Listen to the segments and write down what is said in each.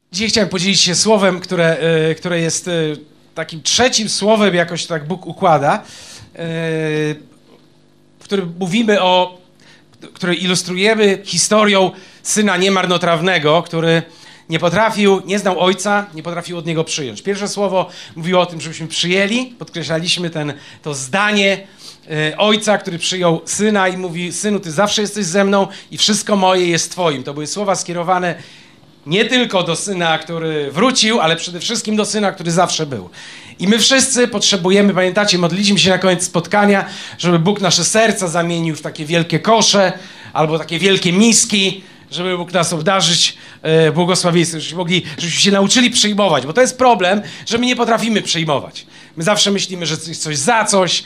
Dzisiaj chciałem podzielić się słowem, które jest takim trzecim słowem, jakoś tak Bóg układa, w którym mówimy które ilustrujemy historią syna niemarnotrawnego, który nie znał ojca, nie potrafił od niego przyjąć. Pierwsze słowo mówiło o tym, żebyśmy przyjęli, podkreślaliśmy to zdanie ojca, który przyjął syna i mówi: synu, ty zawsze jesteś ze mną i wszystko moje jest twoim. To były słowa skierowane nie tylko do syna, który wrócił, ale przede wszystkim do syna, który zawsze był. I my wszyscy potrzebujemy, pamiętacie, modliliśmy się na koniec spotkania, żeby Bóg nasze serca zamienił w takie wielkie kosze albo takie wielkie miski, żeby mógł nas obdarzyć błogosławieństwem, żebyśmy się nauczyli przyjmować, bo to jest problem, że my nie potrafimy przyjmować. My zawsze myślimy, że jest coś za coś,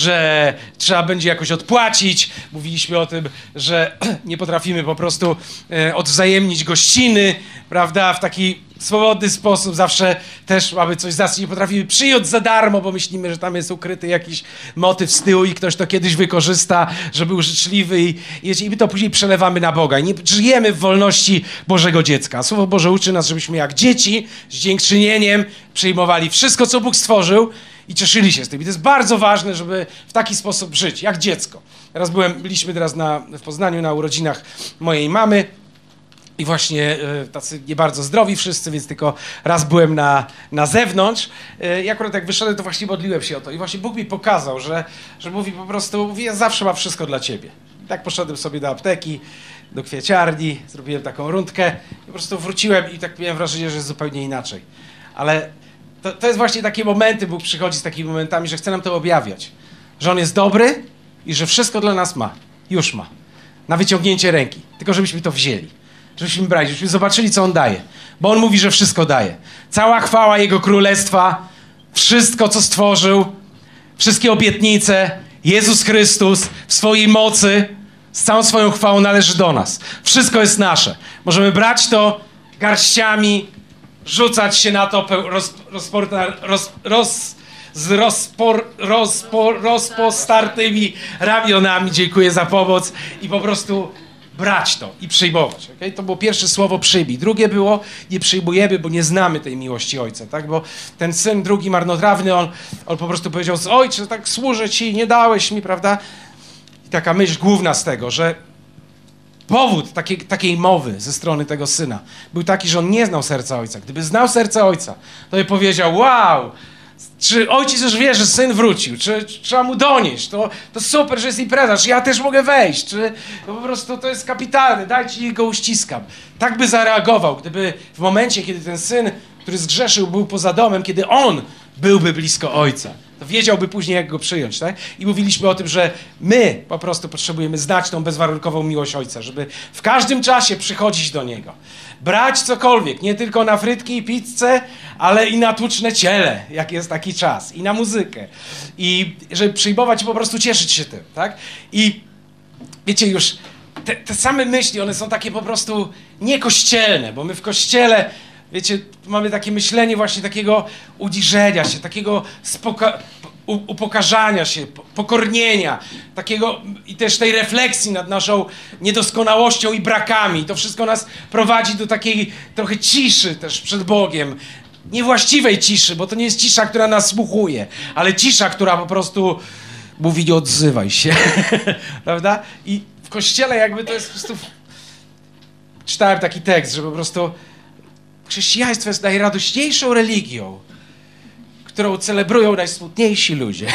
że trzeba będzie jakoś odpłacić. Mówiliśmy o tym, że nie potrafimy po prostu odwzajemnić gościny, prawda, w taki swobodny sposób. Zawsze też mamy coś za co, nie potrafimy przyjąć za darmo, bo myślimy, że tam jest ukryty jakiś motyw z tyłu i ktoś to kiedyś wykorzysta, że był życzliwy i my to później przelewamy na Boga. I nie żyjemy w wolności Bożego dziecka. Słowo Boże uczy nas, żebyśmy jak dzieci z dziękczynieniem przyjmowali wszystko, co Bóg stworzył i cieszyli się z tym. I to jest bardzo ważne, żeby w taki sposób żyć, jak dziecko. Byliśmy teraz w Poznaniu na urodzinach mojej mamy. I właśnie tacy nie bardzo zdrowi wszyscy, więc tylko raz byłem na zewnątrz. I akurat jak wyszedłem, to właśnie modliłem się o to. I właśnie Bóg mi pokazał, że mówi po prostu, ja zawsze mam wszystko dla ciebie. I tak poszedłem sobie do apteki, do kwieciarni, zrobiłem taką rundkę i po prostu wróciłem i tak miałem wrażenie, że jest zupełnie inaczej. Ale to jest właśnie takie momenty, Bóg przychodzi z takimi momentami, że chce nam to objawiać. Że On jest dobry i że wszystko dla nas ma. Już ma. Na wyciągnięcie ręki. Tylko żebyśmy to wzięli. Żebyśmy brali, żebyśmy zobaczyli, co On daje. Bo On mówi, że wszystko daje. Cała chwała Jego Królestwa, wszystko, co stworzył, wszystkie obietnice, Jezus Chrystus w swojej mocy, z całą swoją chwałą należy do nas. Wszystko jest nasze. Możemy brać to garściami, rzucać się na to rozpostartymi ramionami. Dziękuję za pomoc. I po prostu brać to i przyjmować. Okay? To było pierwsze słowo przyjmij. Drugie było nie przyjmujemy, bo nie znamy tej miłości Ojca. Tak? Bo ten syn drugi marnotrawny, on po prostu powiedział: Ojcze, tak służę Ci, nie dałeś mi, prawda? I taka myśl główna z tego, że powód takiej mowy ze strony tego syna był taki, że on nie znał serca Ojca. Gdyby znał serce Ojca, to by powiedział: wow, czy ojciec już wie, że syn wrócił? Czy trzeba mu donieść? To super, że jest impreza, czy ja też mogę wejść? Czy po prostu to jest kapitalne, dajcie i go uściskam. Tak by zareagował, gdyby w momencie, kiedy ten syn, który zgrzeszył, był poza domem, kiedy on byłby blisko ojca, to wiedziałby później, jak go przyjąć. Tak? I mówiliśmy o tym, że my po prostu potrzebujemy znać tą bezwarunkową miłość Ojca, żeby w każdym czasie przychodzić do Niego. Brać cokolwiek, nie tylko na frytki i pizzę, ale i na tłuczne ciele, jak jest taki czas, i na muzykę. I żeby przyjmować i po prostu cieszyć się tym. Tak? I wiecie, już te same myśli, one są takie po prostu niekościelne, bo my w Kościele, wiecie, mamy takie myślenie właśnie takiego udziżenia się, takiego upokarzania się, pokornienia, takiego i też tej refleksji nad naszą niedoskonałością i brakami. To wszystko nas prowadzi do takiej trochę ciszy też przed Bogiem. Niewłaściwej ciszy, bo to nie jest cisza, która nas słuchuje, ale cisza, która po prostu mówi: nie odzywaj się. Prawda? I w Kościele jakby to jest po prostu... Czytałem taki tekst, że po prostu chrześcijaństwo jest najradośniejszą religią, którą celebrują najsmutniejsi ludzie.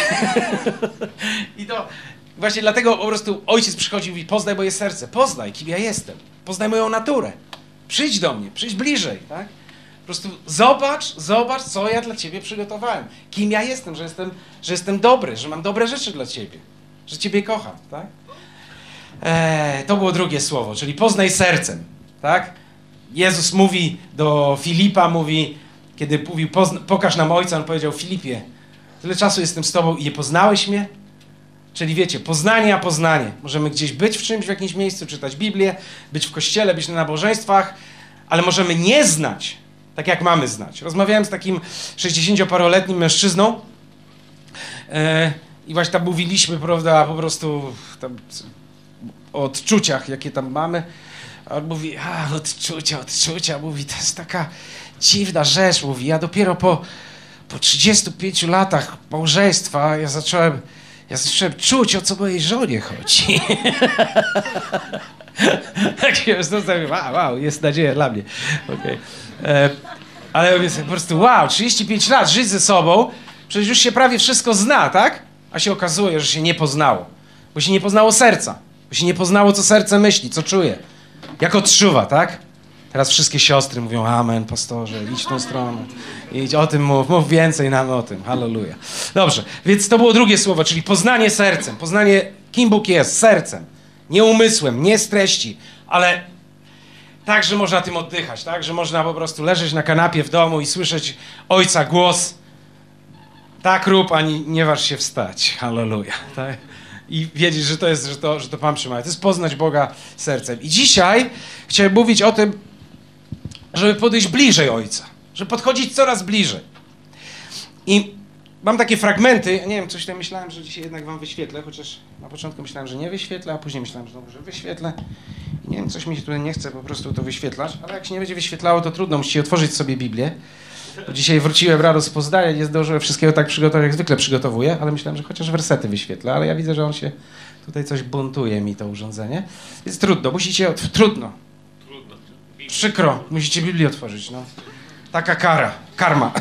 I to właśnie dlatego po prostu Ojciec przychodzi i mówi: poznaj moje serce, poznaj, kim ja jestem, poznaj moją naturę, przyjdź do mnie, przyjdź bliżej, tak? Po prostu zobacz, co ja dla Ciebie przygotowałem, kim ja jestem, że jestem dobry, że mam dobre rzeczy dla Ciebie, że Ciebie kocham, tak? To było drugie słowo, czyli poznaj sercem, tak? Jezus mówi do Filipa, kiedy mówił: pokaż nam Ojca, on powiedział: Filipie, tyle czasu jestem z Tobą i nie poznałeś mnie? Czyli wiecie, poznanie a poznanie. Możemy gdzieś być w czymś, w jakimś miejscu, czytać Biblię, być w kościele, być na nabożeństwach, ale możemy nie znać, tak jak mamy znać. Rozmawiałem z takim 60-paroletnim mężczyzną i właśnie tam mówiliśmy, prawda, po prostu tam o odczuciach, jakie tam mamy. A on mówi, odczucia, mówi, to jest taka dziwna rzecz, mówi, ja dopiero po 35 latach małżeństwa ja zacząłem czuć, o co mojej żonie chodzi. Tak się zastanawiam, wow, jest nadzieja dla mnie. Okay. Ale ja po prostu, wow, 35 lat żyć ze sobą, przecież już się prawie wszystko zna, tak? A się okazuje, że się nie poznało. Bo się nie poznało serca. Bo się nie poznało, co serce myśli, co czuje. Jak odczuwa, tak? Teraz wszystkie siostry mówią, amen, pastorze, idź w tą stronę. Idź, o tym mów więcej nam o tym. Halleluja. Dobrze, więc to było drugie słowo, czyli poznanie sercem. Poznanie, kim Bóg jest, sercem. Nie umysłem, nie z treści, ale tak, że można tym oddychać, tak? Że można po prostu leżeć na kanapie w domu i słyszeć Ojca głos. Tak rób, ani nie waż się wstać. Halleluja. Tak? I wiedzieć, że to Pan przymawia. To jest poznać Boga sercem. I dzisiaj chciałem mówić o tym, żeby podejść bliżej Ojca. Żeby podchodzić coraz bliżej. I mam takie fragmenty, nie wiem, coś tam myślałem, że dzisiaj jednak wam wyświetlę, chociaż na początku myślałem, że nie wyświetlę, a później myślałem, że wyświetlę. I nie wiem, coś mi się tutaj nie chce po prostu to wyświetlać, ale jak się nie będzie wyświetlało, to trudno, musicie otworzyć sobie Biblię. Bo dzisiaj wróciłem rano z Poznania, nie zdążyłem wszystkiego tak przygotować, jak zwykle przygotowuję, ale myślałem, że chociaż wersety wyświetlę, ale ja widzę, że on się tutaj coś buntuje mi to urządzenie. Więc trudno, musicie, trudno. Przykro, musicie Biblię otworzyć, no. Taka karma.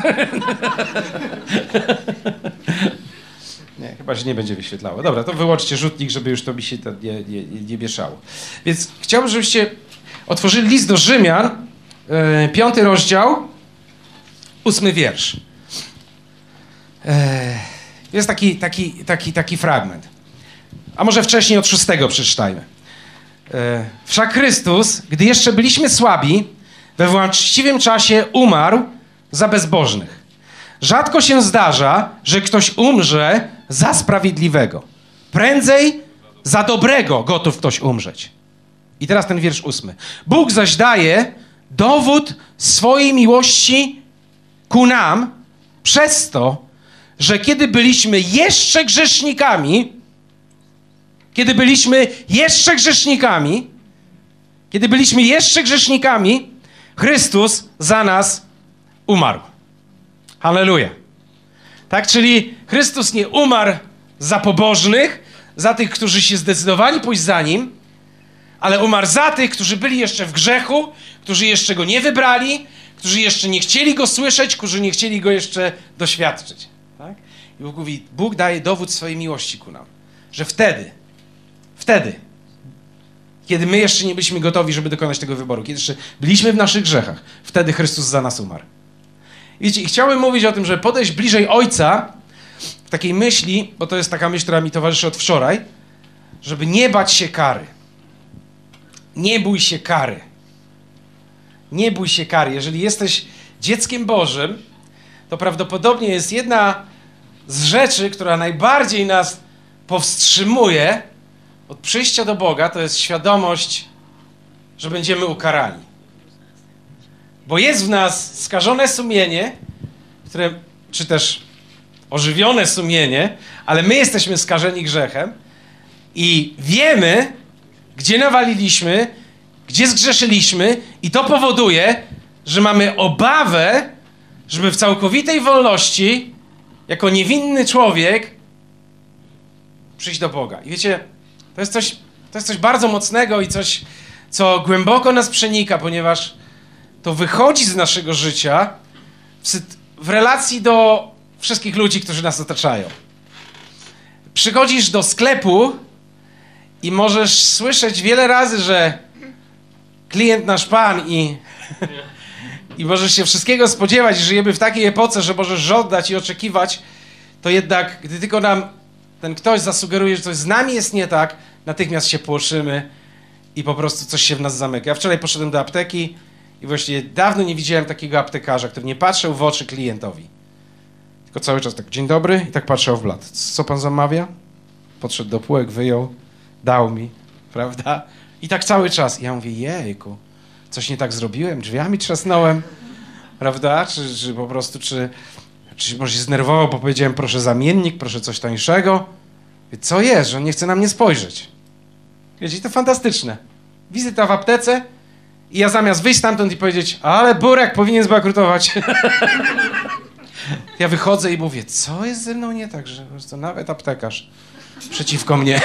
Nie, chyba się nie będzie wyświetlało. Dobra, to wyłączcie rzutnik, żeby już to mi się to nie mieszało. Więc chciałbym, żebyście otworzyli list do Rzymian, 5 rozdział, 8 wiersz. Jest taki fragment. A może wcześniej od 6 przeczytajmy. Wszak Chrystus, gdy jeszcze byliśmy słabi, we właściwym czasie umarł za bezbożnych. Rzadko się zdarza, że ktoś umrze za sprawiedliwego. Prędzej za dobrego gotów ktoś umrzeć. I teraz ten wiersz 8. Bóg zaś daje dowód swojej miłości ku nam przez to, że kiedy byliśmy jeszcze grzesznikami, Chrystus za nas umarł. Halleluja. Tak, czyli Chrystus nie umarł za pobożnych, za tych, którzy się zdecydowali pójść za Nim, ale umarł za tych, którzy byli jeszcze w grzechu, którzy jeszcze Go nie wybrali, którzy jeszcze nie chcieli Go słyszeć, którzy nie chcieli Go jeszcze doświadczyć. Tak? I Bóg mówi, Bóg daje dowód swojej miłości ku nam, że wtedy, kiedy my jeszcze nie byliśmy gotowi, żeby dokonać tego wyboru, kiedy jeszcze byliśmy w naszych grzechach, wtedy Chrystus za nas umarł. Wiecie, i chciałem mówić o tym, żeby podejść bliżej Ojca w takiej myśli, bo to jest taka myśl, która mi towarzyszy od wczoraj, żeby nie bać się kary. Nie bój się kary. Nie bój się kary. Jeżeli jesteś dzieckiem Bożym, to prawdopodobnie jest jedna z rzeczy, która najbardziej nas powstrzymuje od przyjścia do Boga, to jest świadomość, że będziemy ukarani. Bo jest w nas skażone sumienie, czy też ożywione sumienie, ale my jesteśmy skażeni grzechem i wiemy, gdzie nawaliliśmy, gdzie zgrzeszyliśmy i to powoduje, że mamy obawę, żeby w całkowitej wolności, jako niewinny człowiek, przyjść do Boga. I wiecie, to jest coś bardzo mocnego i coś, co głęboko nas przenika, ponieważ to wychodzi z naszego życia w relacji do wszystkich ludzi, którzy nas otaczają. Przychodzisz do sklepu i możesz słyszeć wiele razy, że klient nasz Pan i możesz się wszystkiego spodziewać, że żyjemy w takiej epoce, że możesz żądać i oczekiwać, to jednak, gdy tylko nam ten ktoś zasugeruje, że coś z nami jest nie tak, natychmiast się płoszymy i po prostu coś się w nas zamyka. Ja wczoraj poszedłem do apteki i właściwie dawno nie widziałem takiego aptekarza, który nie patrzył w oczy klientowi. Tylko cały czas tak, dzień dobry, i tak patrzał w blat. Co pan zamawia? Podszedł do półek, wyjął, dał mi, prawda? I tak cały czas. I ja mówię, jejku, coś nie tak zrobiłem, drzwiami trzasnąłem, prawda? Czy po prostu, czy może się znerwował, bo powiedziałem, proszę zamiennik, proszę coś tańszego. Co jest, że on nie chce na mnie spojrzeć? Wiecie, to fantastyczne. Wizyta w aptece, I ja zamiast wyjść stamtąd i powiedzieć, ale Burek powinien zbankrutować. Ja wychodzę i mówię, co jest ze mną nie tak, że to nawet aptekarz przeciwko mnie.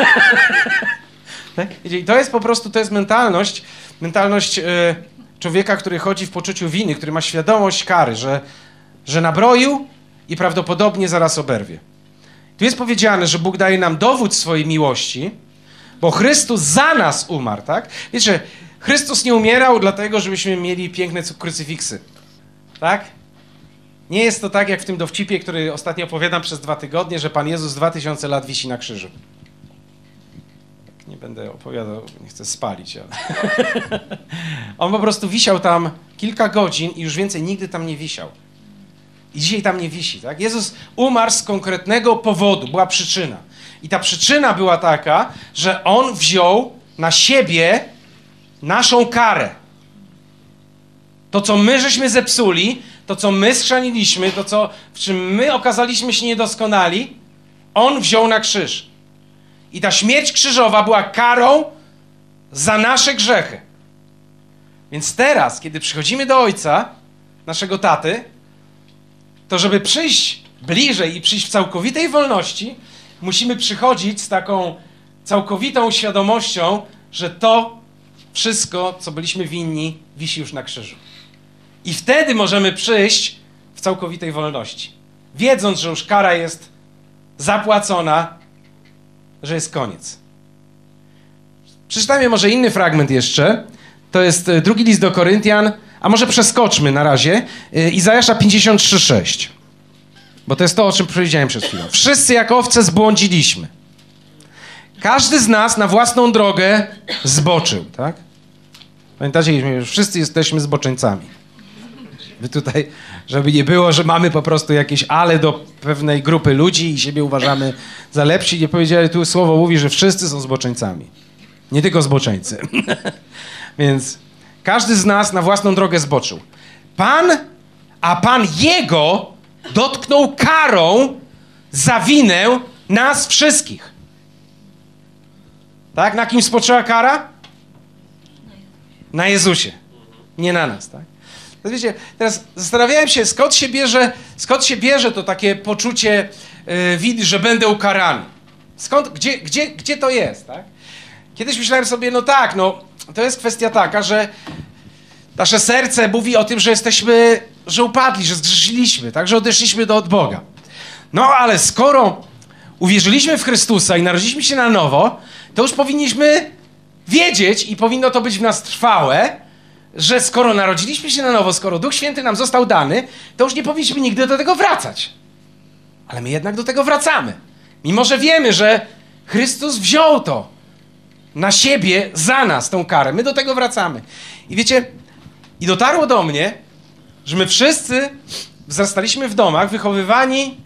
Tak? I to jest po prostu, to jest mentalność człowieka, który chodzi w poczuciu winy, który ma świadomość kary, że nabroił i prawdopodobnie zaraz oberwie. Tu jest powiedziane, że Bóg daje nam dowód swojej miłości, bo Chrystus za nas umarł, tak? Wiecie, Chrystus nie umierał dlatego, żebyśmy mieli piękne krucyfiksy, tak? Nie jest to tak, jak w tym dowcipie, który ostatnio opowiadam przez 2 tygodnie, że Pan Jezus 2000 lat wisi na krzyżu. Tak, nie będę opowiadał, nie chcę spalić, ale... On po prostu wisiał tam kilka godzin i już więcej nigdy tam nie wisiał. I dzisiaj tam nie wisi, tak? Jezus umarł z konkretnego powodu, była przyczyna. I ta przyczyna była taka, że On wziął na siebie naszą karę. To, co my żeśmy zepsuli, to, co my schrzaniliśmy, to, w czym my okazaliśmy się niedoskonali, On wziął na krzyż. I ta śmierć krzyżowa była karą za nasze grzechy. Więc teraz, kiedy przychodzimy do Ojca, naszego taty, to żeby przyjść bliżej i przyjść w całkowitej wolności, musimy przychodzić z taką całkowitą świadomością, że to wszystko, co byliśmy winni, wisi już na krzyżu. I wtedy możemy przyjść w całkowitej wolności. Wiedząc, że już kara jest zapłacona, że jest koniec. Przeczytajmy może inny fragment jeszcze. To jest 2 list do Koryntian, a może przeskoczmy na razie. Izajasza 53:6. Bo to jest to, o czym powiedziałem przed chwilą. Wszyscy jak owce zbłądziliśmy. Każdy z nas na własną drogę zboczył, tak? Pamiętacie, że wszyscy jesteśmy zboczeńcami. Wy tutaj, żeby nie było, że mamy po prostu jakieś ale do pewnej grupy ludzi i siebie uważamy za lepsi. Nie powiedzieli, tu słowo mówi, że wszyscy są zboczeńcami. Nie tylko zboczeńcy. Więc każdy z nas na własną drogę zboczył. Pan Jego dotknął karą za winę nas wszystkich. Tak? Na kim spoczęła kara? Na Jezusie. Nie na nas, tak? To wiecie, teraz zastanawiałem się, skąd się bierze to takie poczucie winy, że będę ukarany. Gdzie to jest, tak? Kiedyś myślałem sobie, to jest kwestia taka, że nasze serce mówi o tym, że upadli, że zgrzeszyliśmy, tak? Że odeszliśmy od Boga. No, ale skoro uwierzyliśmy w Chrystusa i narodziliśmy się na nowo, to już powinniśmy wiedzieć i powinno to być w nas trwałe, że skoro narodziliśmy się na nowo, skoro Duch Święty nam został dany, to już nie powinniśmy nigdy do tego wracać. Ale my jednak do tego wracamy. Mimo że wiemy, że Chrystus wziął to na siebie za nas, tą karę. My do tego wracamy. I wiecie, i dotarło do mnie, że my wszyscy wzrastaliśmy w domach, wychowywani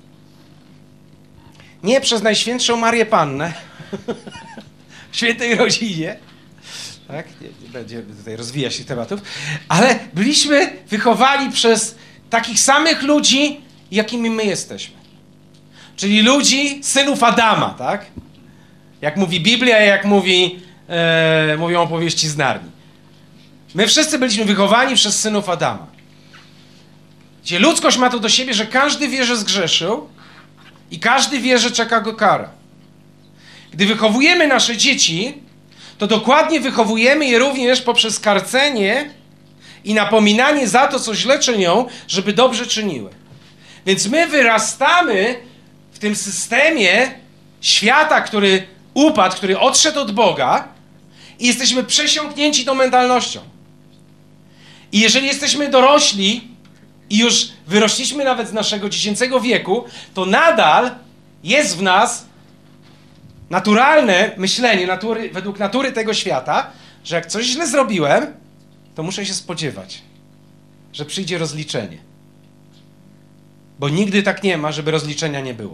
nie przez Najświętszą Marię Pannę, w świętej rodzinie, tak? Nie będzie tutaj rozwijać tych tematów, ale byliśmy wychowani przez takich samych ludzi, jakimi my jesteśmy. Czyli ludzi, synów Adama, tak? Jak mówi Biblia, jak mówią opowieści z Narni. My wszyscy byliśmy wychowani przez synów Adama. Gdzie ludzkość ma to do siebie, że każdy wie, że zgrzeszył i każdy wie, że czeka go kara. Gdy wychowujemy nasze dzieci, to dokładnie wychowujemy je również poprzez karcenie i napominanie za to, co źle czynią, żeby dobrze czyniły. Więc my wyrastamy w tym systemie świata, który upadł, który odszedł od Boga i jesteśmy przesiąknięci tą mentalnością. I jeżeli jesteśmy dorośli i już wyrośliśmy nawet z naszego dziecięcego wieku, to nadal jest w nas naturalne myślenie, według natury tego świata, że jak coś źle zrobiłem, to muszę się spodziewać, że przyjdzie rozliczenie. Bo nigdy tak nie ma, żeby rozliczenia nie było.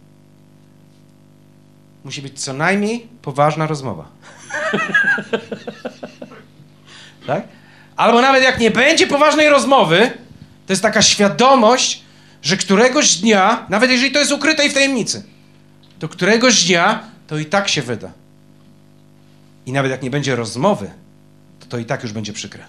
Musi być co najmniej poważna rozmowa. Tak? Albo nawet jak nie będzie poważnej rozmowy, to jest taka świadomość, że któregoś dnia, nawet jeżeli to jest ukryte i w tajemnicy, to któregoś dnia to i tak się wyda. I nawet jak nie będzie rozmowy, to to i tak już będzie przykre.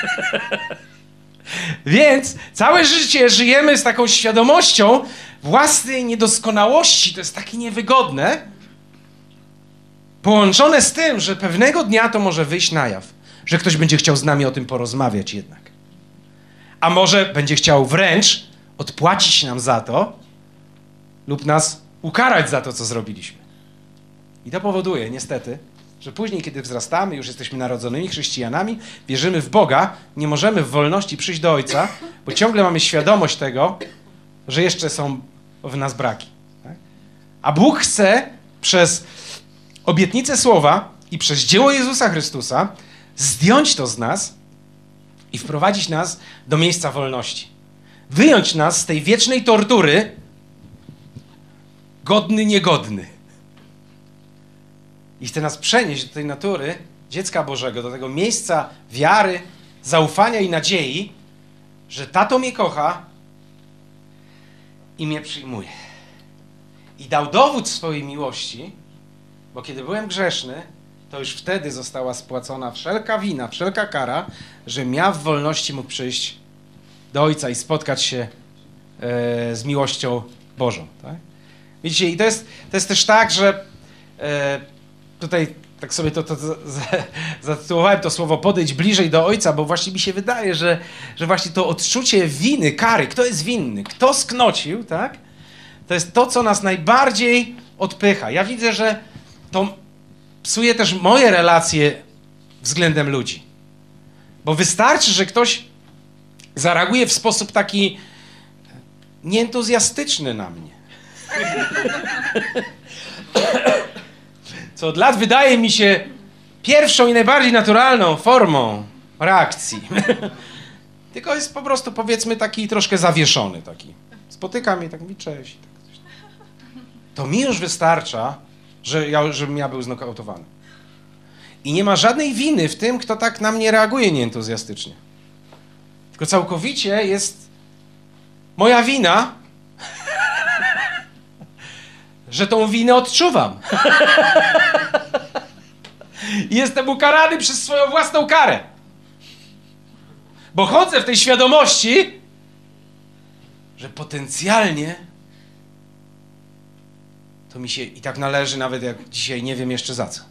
Więc całe życie żyjemy z taką świadomością własnej niedoskonałości. To jest takie niewygodne. Połączone z tym, że pewnego dnia to może wyjść na jaw. Że ktoś będzie chciał z nami o tym porozmawiać jednak. A może będzie chciał wręcz odpłacić nam za to lub nas ukarać za to, co zrobiliśmy. I to powoduje niestety, że później, kiedy wzrastamy, już jesteśmy narodzonymi chrześcijanami, wierzymy w Boga, nie możemy w wolności przyjść do Ojca, bo ciągle mamy świadomość tego, że jeszcze są w nas braki. Tak? A Bóg chce przez obietnicę Słowa i przez dzieło Jezusa Chrystusa zdjąć to z nas i wprowadzić nas do miejsca wolności. Wyjąć nas z tej wiecznej tortury godny, niegodny. I chce nas przenieść do tej natury dziecka Bożego, do tego miejsca wiary, zaufania i nadziei, że tato mnie kocha i mnie przyjmuje. I dał dowód swojej miłości, bo kiedy byłem grzeszny, to już wtedy została spłacona wszelka wina, wszelka kara, że ja w wolności mógł przyjść do Ojca i spotkać się z miłością Bożą. Tak? Widzicie, i to jest też tak, że tutaj tak sobie to zatytułowałem to słowo podejdź bliżej do Ojca, bo właśnie mi się wydaje, że właśnie to odczucie winy, kary, kto jest winny, kto sknocił, tak? To jest to, co nas najbardziej odpycha. Ja widzę, że to psuje też moje relacje względem ludzi. Bo wystarczy, że ktoś zareaguje w sposób taki nieentuzjastyczny na mnie. Co od lat wydaje mi się pierwszą i najbardziej naturalną formą reakcji. Tylko jest po prostu, powiedzmy, taki troszkę zawieszony. Taki. Spotyka mnie i tak mówi cześć. To mi już wystarcza, żebym ja był znokautowany. I nie ma żadnej winy w tym, kto tak na mnie reaguje nieentuzjastycznie. Tylko całkowicie jest moja wina, że tą winę odczuwam. I jestem ukarany przez swoją własną karę. Bo chodzę w tej świadomości, że potencjalnie to mi się i tak należy, nawet jak dzisiaj nie wiem jeszcze za co.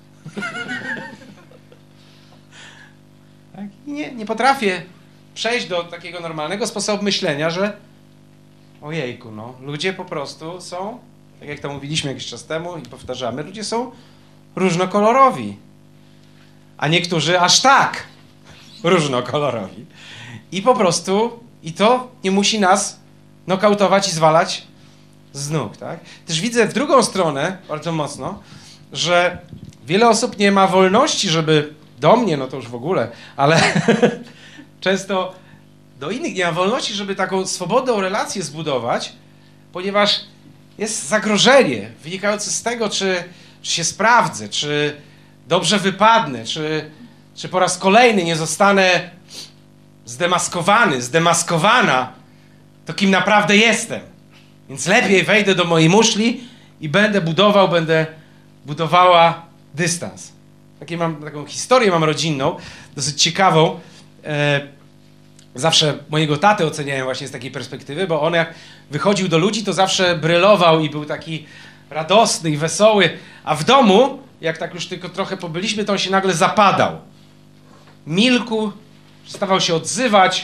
Tak? I nie potrafię przejść do takiego normalnego sposobu myślenia, że ojejku, no, ludzie po prostu są, tak jak to mówiliśmy jakiś czas temu i powtarzamy, ludzie są różnokolorowi. A niektórzy aż tak różnokolorowi. I po prostu, i to nie musi nas nokautować i zwalać z nóg, tak? Też widzę w drugą stronę, bardzo mocno, że wiele osób nie ma wolności, żeby do mnie, no to już w ogóle, ale często do innych nie ma wolności, żeby taką swobodną relację zbudować, ponieważ jest zagrożenie wynikające z tego, czy się sprawdzę, czy dobrze wypadnę, czy po raz kolejny nie zostanę zdemaskowany, zdemaskowana, to kim naprawdę jestem. Więc lepiej wejdę do mojej muszli i będę budowała dystans. Taką historię mam rodzinną, dosyć ciekawą. Zawsze mojego tatę oceniałem właśnie z takiej perspektywy, bo on jak wychodził do ludzi, to zawsze brylował i był taki radosny i wesoły, a w domu, jak tak już tylko trochę pobyliśmy, to on się nagle zapadał. Milkł, przestawał się odzywać.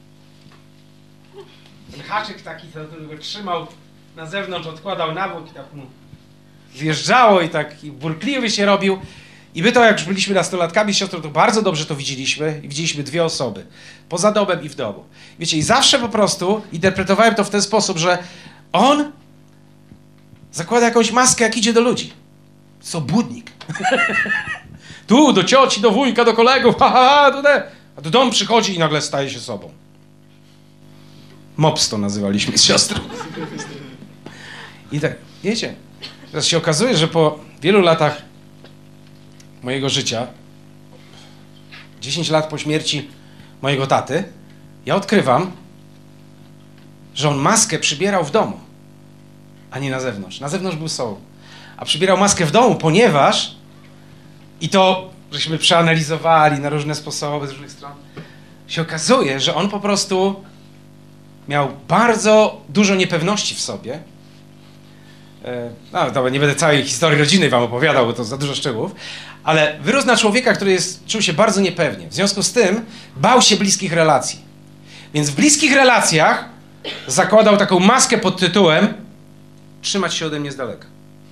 Ten haczyk taki, co go trzymał na zewnątrz, odkładał na bok i tak mu zjeżdżało i tak i burkliwy się robił. I my to, jak już byliśmy nastolatkami z siostrą, to bardzo dobrze to widzieliśmy i widzieliśmy dwie osoby. Poza domem i w domu. Wiecie, i zawsze po prostu interpretowałem to w ten sposób, że on zakłada jakąś maskę, jak idzie do ludzi. Co budnik. Tu, do cioci, do wujka, do kolegów, tutaj. A do domu przychodzi i nagle staje się sobą. Mops to nazywaliśmy z siostrą. I tak, wiecie, teraz się okazuje, że po wielu latach mojego życia, 10 lat po śmierci mojego taty, ja odkrywam, że on maskę przybierał w domu, a nie na zewnątrz. Na zewnątrz był sobą. A przybierał maskę w domu, ponieważ i to, żeśmy przeanalizowali na różne sposoby, z różnych stron, się okazuje, że on po prostu miał bardzo dużo niepewności w sobie. No, dobra, nie będę całej historii rodziny wam opowiadał, bo to za dużo szczegółów, ale wyrósł na człowieka, który czuł się bardzo niepewnie. W związku z tym bał się bliskich relacji. Więc w bliskich relacjach zakładał taką maskę pod tytułem trzymać się ode mnie z daleka.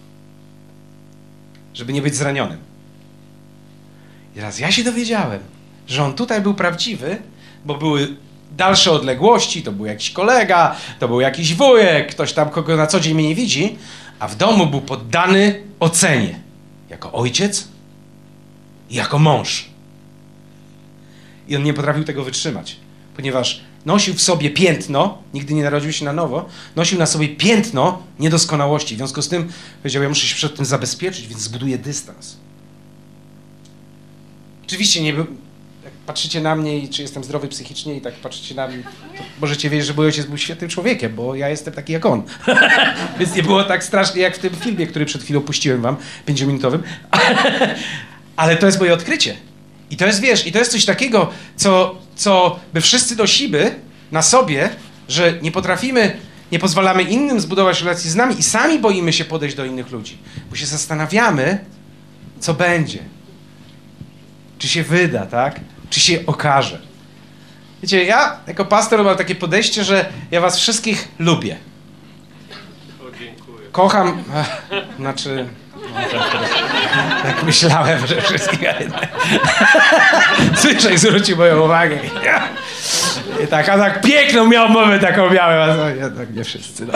Żeby nie być zranionym. I teraz ja się dowiedziałem, że on tutaj był prawdziwy, bo były dalsze odległości, to był jakiś kolega, to był jakiś wujek, ktoś tam, kogo na co dzień mnie nie widzi, a w domu był poddany ocenie. Jako ojciec i jako mąż. I on nie potrafił tego wytrzymać, ponieważ nosił w sobie piętno, nigdy nie narodził się na nowo, nosił na sobie piętno niedoskonałości. W związku z tym powiedział, ja muszę się przed tym zabezpieczyć, więc zbuduję dystans. Oczywiście nie był... Jak patrzycie na mnie i czy jestem zdrowy psychicznie i tak patrzycie na mnie, to możecie wiedzieć, że mój ojciec był świetnym człowiekiem, bo ja jestem taki jak on. Więc nie było tak strasznie jak w tym filmie, który przed chwilą puściłem wam, 5-minutowym. Ale to jest moje odkrycie. I to jest, wiesz, i to jest coś takiego, co my wszyscy nosimy na sobie, że nie potrafimy, nie pozwalamy innym zbudować relacji z nami i sami boimy się podejść do innych ludzi, bo się zastanawiamy, co będzie. Czy się wyda, tak? Czy się okaże. Wiecie, ja jako pastor mam takie podejście, że ja was wszystkich lubię. O, dziękuję. Kocham, znaczy... No, tak myślałem, że wszystkich... Słyszaj, zwrócił moją uwagę. I tak piękną miał mowę, taką miałem, a jednak nie wszyscy. No.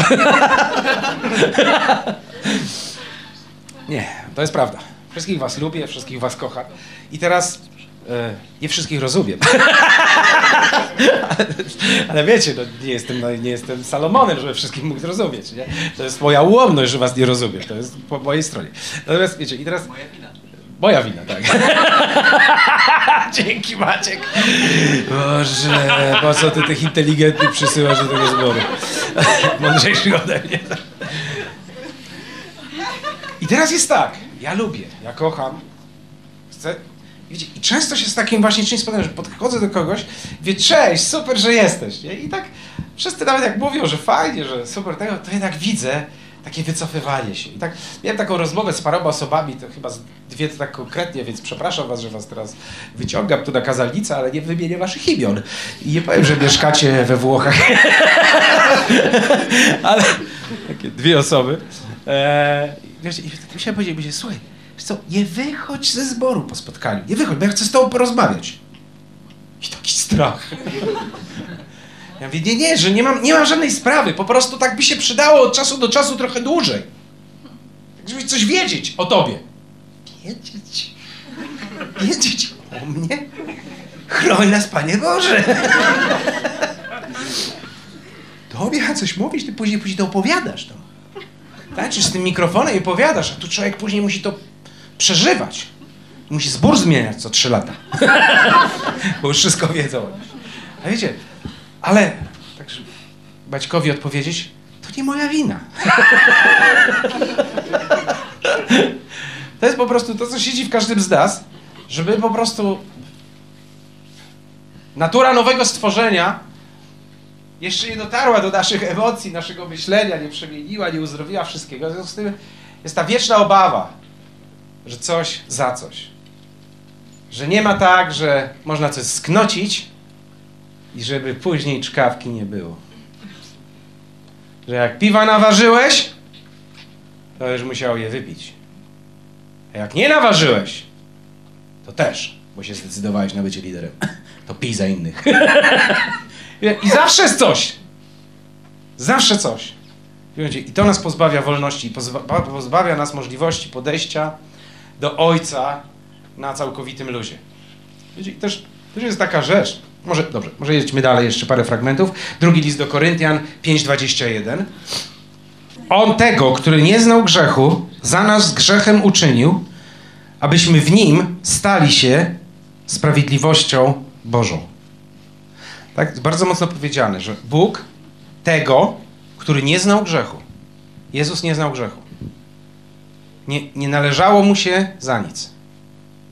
Nie, to jest prawda. Wszystkich was lubię, wszystkich was kocham. I teraz nie wszystkich rozumiem. ale wiecie, no, nie jestem Salomonem, żeby wszystkich mógł zrozumieć. Nie? To jest moja ułomność, że was nie rozumiem. To jest po mojej stronie. Natomiast wiecie, i teraz... Moja wina. Moja wina, tak. Dzięki, Maciek. Boże, po co ty tych inteligentnych przysyłasz do tego zboru? Mądrzejszych ode mnie. I teraz jest tak, ja lubię, ja kocham, chcę... Wiecie, i często się z takim właśnie czymś spotkam, że podchodzę do kogoś, mówię, cześć, super, że jesteś. Nie? I tak wszyscy nawet jak mówią, że fajnie, że super, to jednak widzę takie wycofywanie się. I tak miałem taką rozmowę z paroma osobami, to chyba z dwie to tak konkretnie, więc przepraszam was, że was teraz wyciągam tu na kazalnicę, ale nie wymienię waszych imion. I nie powiem, że mieszkacie we Włochach. Ale takie dwie osoby. Wiecie, i musiałem powiedzieć, słuchaj, co, nie wychodź ze zboru po spotkaniu. Nie wychodź, bo ja chcę z tobą porozmawiać. I taki strach. Ja mówię, nie, że nie mam żadnej sprawy. Po prostu tak by się przydało od czasu do czasu trochę dłużej. Tak, żeby coś wiedzieć o tobie. Wiedzieć? Wiedzieć o mnie? Chroń nas, Panie Boże. Tobie ja coś mówisz, ty później to opowiadasz. To. Tańczysz z tym mikrofonem i opowiadasz, a tu człowiek później musi to przeżywać. Musi zbór zmieniać co 3 lata. Bo już wszystko wiedzą. A wiecie, ale tak, żeby Baćkowi odpowiedzieć, to nie moja wina. To jest po prostu to, co siedzi w każdym z nas, żeby po prostu natura nowego stworzenia jeszcze nie dotarła do naszych emocji, naszego myślenia, nie przemieniła, nie uzdrowiła wszystkiego. W związku z tym jest ta wieczna obawa, że coś za coś. Że nie ma tak, że można coś sknocić i żeby później czkawki nie było. Że jak piwa naważyłeś, to już musiał je wypić. A jak nie naważyłeś, to też, bo się zdecydowałeś na bycie liderem. To pij za innych. I zawsze jest coś. Zawsze coś. I to nas pozbawia wolności, pozbawia nas możliwości podejścia do Ojca na całkowitym luzie. I też jest taka rzecz. Może jedźmy dalej, jeszcze parę fragmentów. Drugi list do Koryntian 5:21. On tego, który nie znał grzechu, za nas grzechem uczynił, abyśmy w nim stali się sprawiedliwością Bożą. Tak, jest bardzo mocno powiedziane, że Bóg tego, który nie znał grzechu. Jezus nie znał grzechu. Nie należało mu się za nic.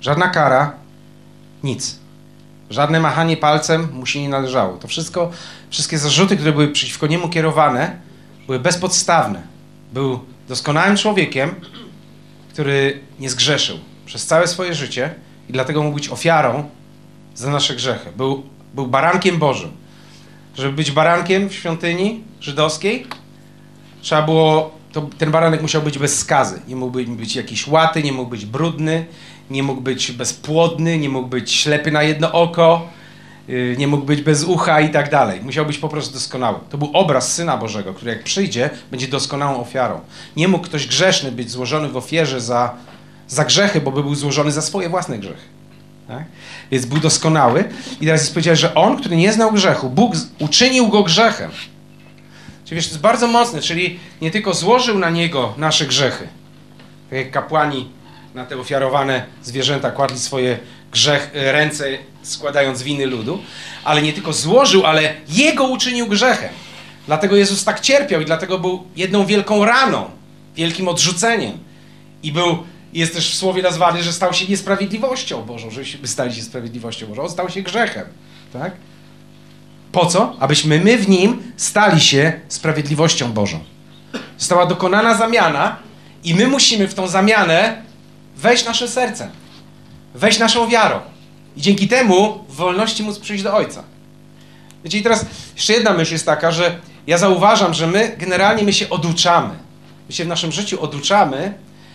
żadna kara, nic. Żadne machanie palcem mu się nie należało. To wszystko, wszystkie zarzuty, które były przeciwko niemu kierowane, były bezpodstawne. Był doskonałym człowiekiem, który nie zgrzeszył przez całe swoje życie i dlatego mógł być ofiarą za nasze grzechy. Był barankiem Bożym. Żeby być barankiem w świątyni żydowskiej, trzeba było, ten baranek musiał być bez skazy. Nie mógł być jakiś łaty, nie mógł być brudny, nie mógł być bezpłodny, nie mógł być ślepy na jedno oko, nie mógł być bez ucha i tak dalej. Musiał być po prostu doskonały. To był obraz Syna Bożego, który jak przyjdzie, będzie doskonałą ofiarą. Nie mógł ktoś grzeszny być złożony w ofierze za grzechy, bo by był złożony za swoje własne grzechy. Tak? Więc był doskonały. I teraz jest powiedziane, że on, który nie znał grzechu, Bóg uczynił go grzechem. Czyli wiesz, to jest bardzo mocne, czyli nie tylko złożył na niego nasze grzechy, tak jak kapłani na te ofiarowane zwierzęta kładli swoje ręce, składając winy ludu, ale nie tylko złożył, ale jego uczynił grzechem. Dlatego Jezus tak cierpiał i dlatego był jedną wielką raną, wielkim odrzuceniem. I jest też w słowie nazwany, że stał się niesprawiedliwością Bożą, żebyśmy stali się sprawiedliwością Bożą. On stał się grzechem. Tak? Po co? Abyśmy my w nim stali się sprawiedliwością Bożą. Została dokonana zamiana i my musimy w tą zamianę wejść naszym sercem, wejść naszą wiarą. I dzięki temu w wolności móc przyjść do Ojca. Wiecie, i teraz jeszcze jedna myśl jest taka, że ja zauważam, że my się oduczamy. My się w naszym życiu oduczamy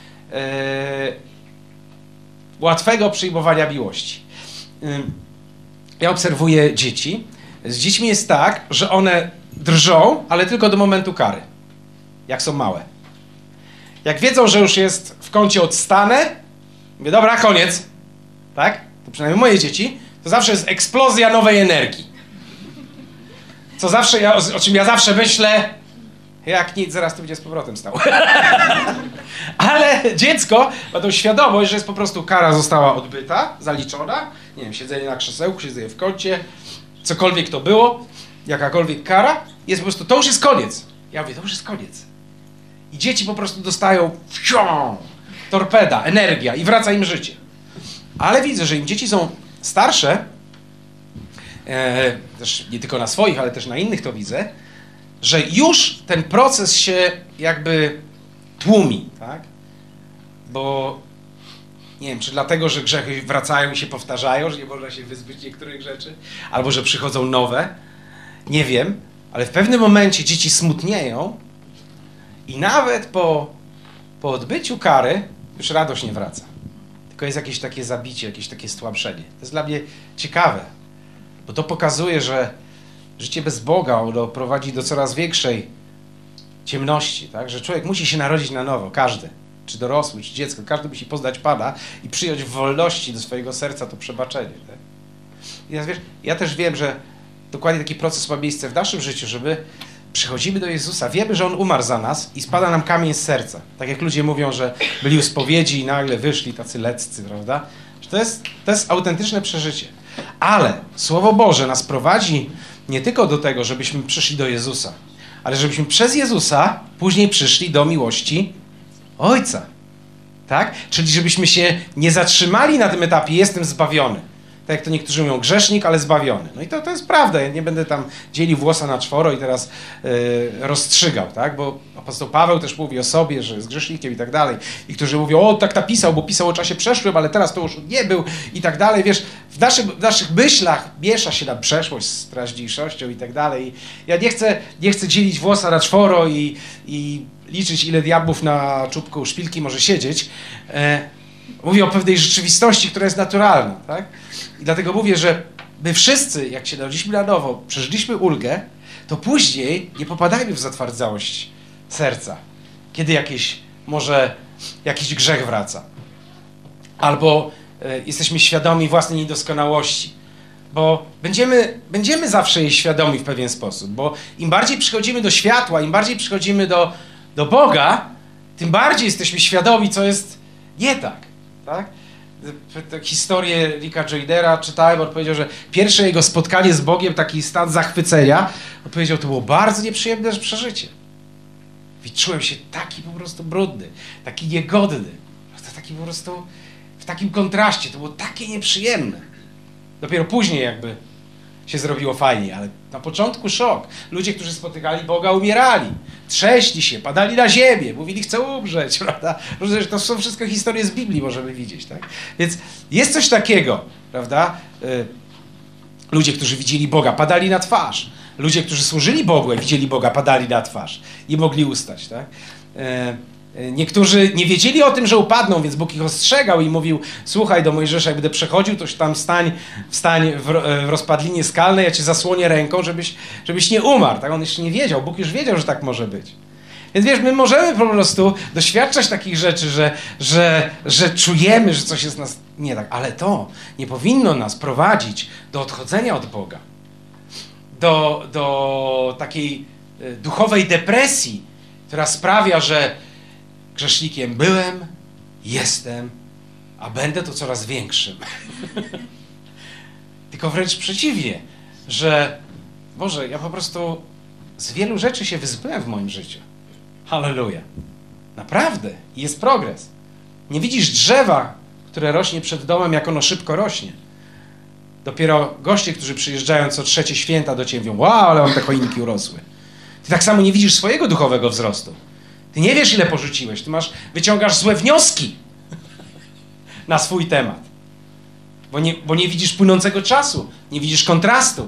łatwego przyjmowania miłości. Ja obserwuję dzieci. Z dziećmi jest tak, że one drżą, ale tylko do momentu kary. Jak są małe. Jak wiedzą, że już jest w kącie odstanę, mówię, dobra, koniec. Tak? To przynajmniej moje dzieci. To zawsze jest eksplozja nowej energii. O czym ja zawsze myślę, jak nic, zaraz to będzie z powrotem stało. Ale dziecko ma tą świadomość, że jest po prostu kara została odbyta, zaliczona. Nie wiem, siedzenie na krzesełku, siedzenie w kącie, cokolwiek to było, jakakolwiek kara, jest po prostu, to już jest koniec. Ja mówię, to już jest koniec. I dzieci po prostu dostają torpeda, energia i wraca im życie. Ale widzę, że im dzieci są starsze, też nie tylko na swoich, ale też na innych to widzę, że już ten proces się jakby tłumi, tak? Bo nie wiem, czy dlatego, że grzechy wracają i się powtarzają, że nie można się wyzbyć niektórych rzeczy, albo że przychodzą nowe, nie wiem, ale w pewnym momencie dzieci smutnieją i nawet po odbyciu kary już radość nie wraca. Tylko jest jakieś takie zabicie, jakieś takie stłamszenie. To jest dla mnie ciekawe, bo to pokazuje, że życie bez Boga ono prowadzi do coraz większej ciemności, tak? Że człowiek musi się narodzić na nowo, każdy, czy dorosły, czy dziecko, każdy musi poznać Pana i przyjąć w wolności do swojego serca to przebaczenie. Tak? I ja też wiem, że dokładnie taki proces ma miejsce w naszym życiu, żeby przychodzimy do Jezusa, wiemy, że On umarł za nas i spada nam kamień z serca. Tak jak ludzie mówią, że byli u spowiedzi i nagle wyszli tacy leccy, prawda? To jest autentyczne przeżycie. Ale Słowo Boże nas prowadzi nie tylko do tego, żebyśmy przyszli do Jezusa, ale żebyśmy przez Jezusa później przyszli do miłości Ojca. Tak? Czyli żebyśmy się nie zatrzymali na tym etapie, jestem zbawiony. Tak jak to niektórzy mówią, grzesznik, ale zbawiony. No i to jest prawda. Ja nie będę tam dzielił włosa na czworo i teraz rozstrzygał, tak? Bo apostoł Paweł też mówi o sobie, że jest grzesznikiem i tak dalej. I którzy mówią, o tak napisał, bo pisał o czasie przeszłym, ale teraz to już nie był i tak dalej. Wiesz, w naszych myślach miesza się nam przeszłość z teraźniejszością i tak dalej. Ja nie chcę dzielić włosa na czworo i liczyć, ile diabłów na czubku szpilki może siedzieć. Mówię o pewnej rzeczywistości, która jest naturalna, tak? I dlatego mówię, że my wszyscy, jak się narodziliśmy na nowo, przeżyliśmy ulgę, to później nie popadajmy w zatwardzałość serca, kiedy jakiś grzech wraca. Albo jesteśmy świadomi własnej niedoskonałości, bo będziemy zawsze jej świadomi w pewien sposób, bo im bardziej przychodzimy do światła, im bardziej przychodzimy do Boga, tym bardziej jesteśmy świadomi, co jest nie tak. Tak? Historię Ricka Joydera czytałem, on powiedział, że pierwsze jego spotkanie z Bogiem, taki stan zachwycenia, on powiedział, to było bardzo nieprzyjemne przeżycie. I czułem się taki po prostu brudny, taki niegodny, taki po prostu, w takim kontraście. To było takie nieprzyjemne. Dopiero później jakby się zrobiło fajnie, ale na początku szok. Ludzie, którzy spotykali Boga, umierali. Trześli się, padali na ziemię, mówili, chcę umrzeć, prawda? To są wszystko historie z Biblii, możemy widzieć, tak? Więc jest coś takiego, prawda? Ludzie, którzy widzieli Boga, padali na twarz. Ludzie, którzy służyli Bogu, jak widzieli Boga, padali na twarz. Nie mogli ustać, tak? Niektórzy nie wiedzieli o tym, że upadną, więc Bóg ich ostrzegał i mówił, słuchaj, do Mojżesza, jak będę przechodził, to tam wstań w rozpadlinie skalnej, ja cię zasłonię ręką, żebyś nie umarł. Tak? On jeszcze nie wiedział, Bóg już wiedział, że tak może być. Więc wiesz, my możemy po prostu doświadczać takich rzeczy, że czujemy, że coś jest nas nie tak, ale to nie powinno nas prowadzić do odchodzenia od Boga, do takiej duchowej depresji, która sprawia, że grzesznikiem byłem, jestem, a będę to coraz większym. Tylko wręcz przeciwnie, że Boże, ja po prostu z wielu rzeczy się wyzbyłem w moim życiu. Halleluja. Naprawdę. I jest progres. Nie widzisz drzewa, które rośnie przed domem, jak ono szybko rośnie. Dopiero goście, którzy przyjeżdżają co 3 święta do ciebie, mówią, wow, ale on te choinki urosły. Ty tak samo nie widzisz swojego duchowego wzrostu. Ty nie wiesz, ile porzuciłeś. Ty wyciągasz złe wnioski na swój temat. Bo nie widzisz płynącego czasu. Nie widzisz kontrastu.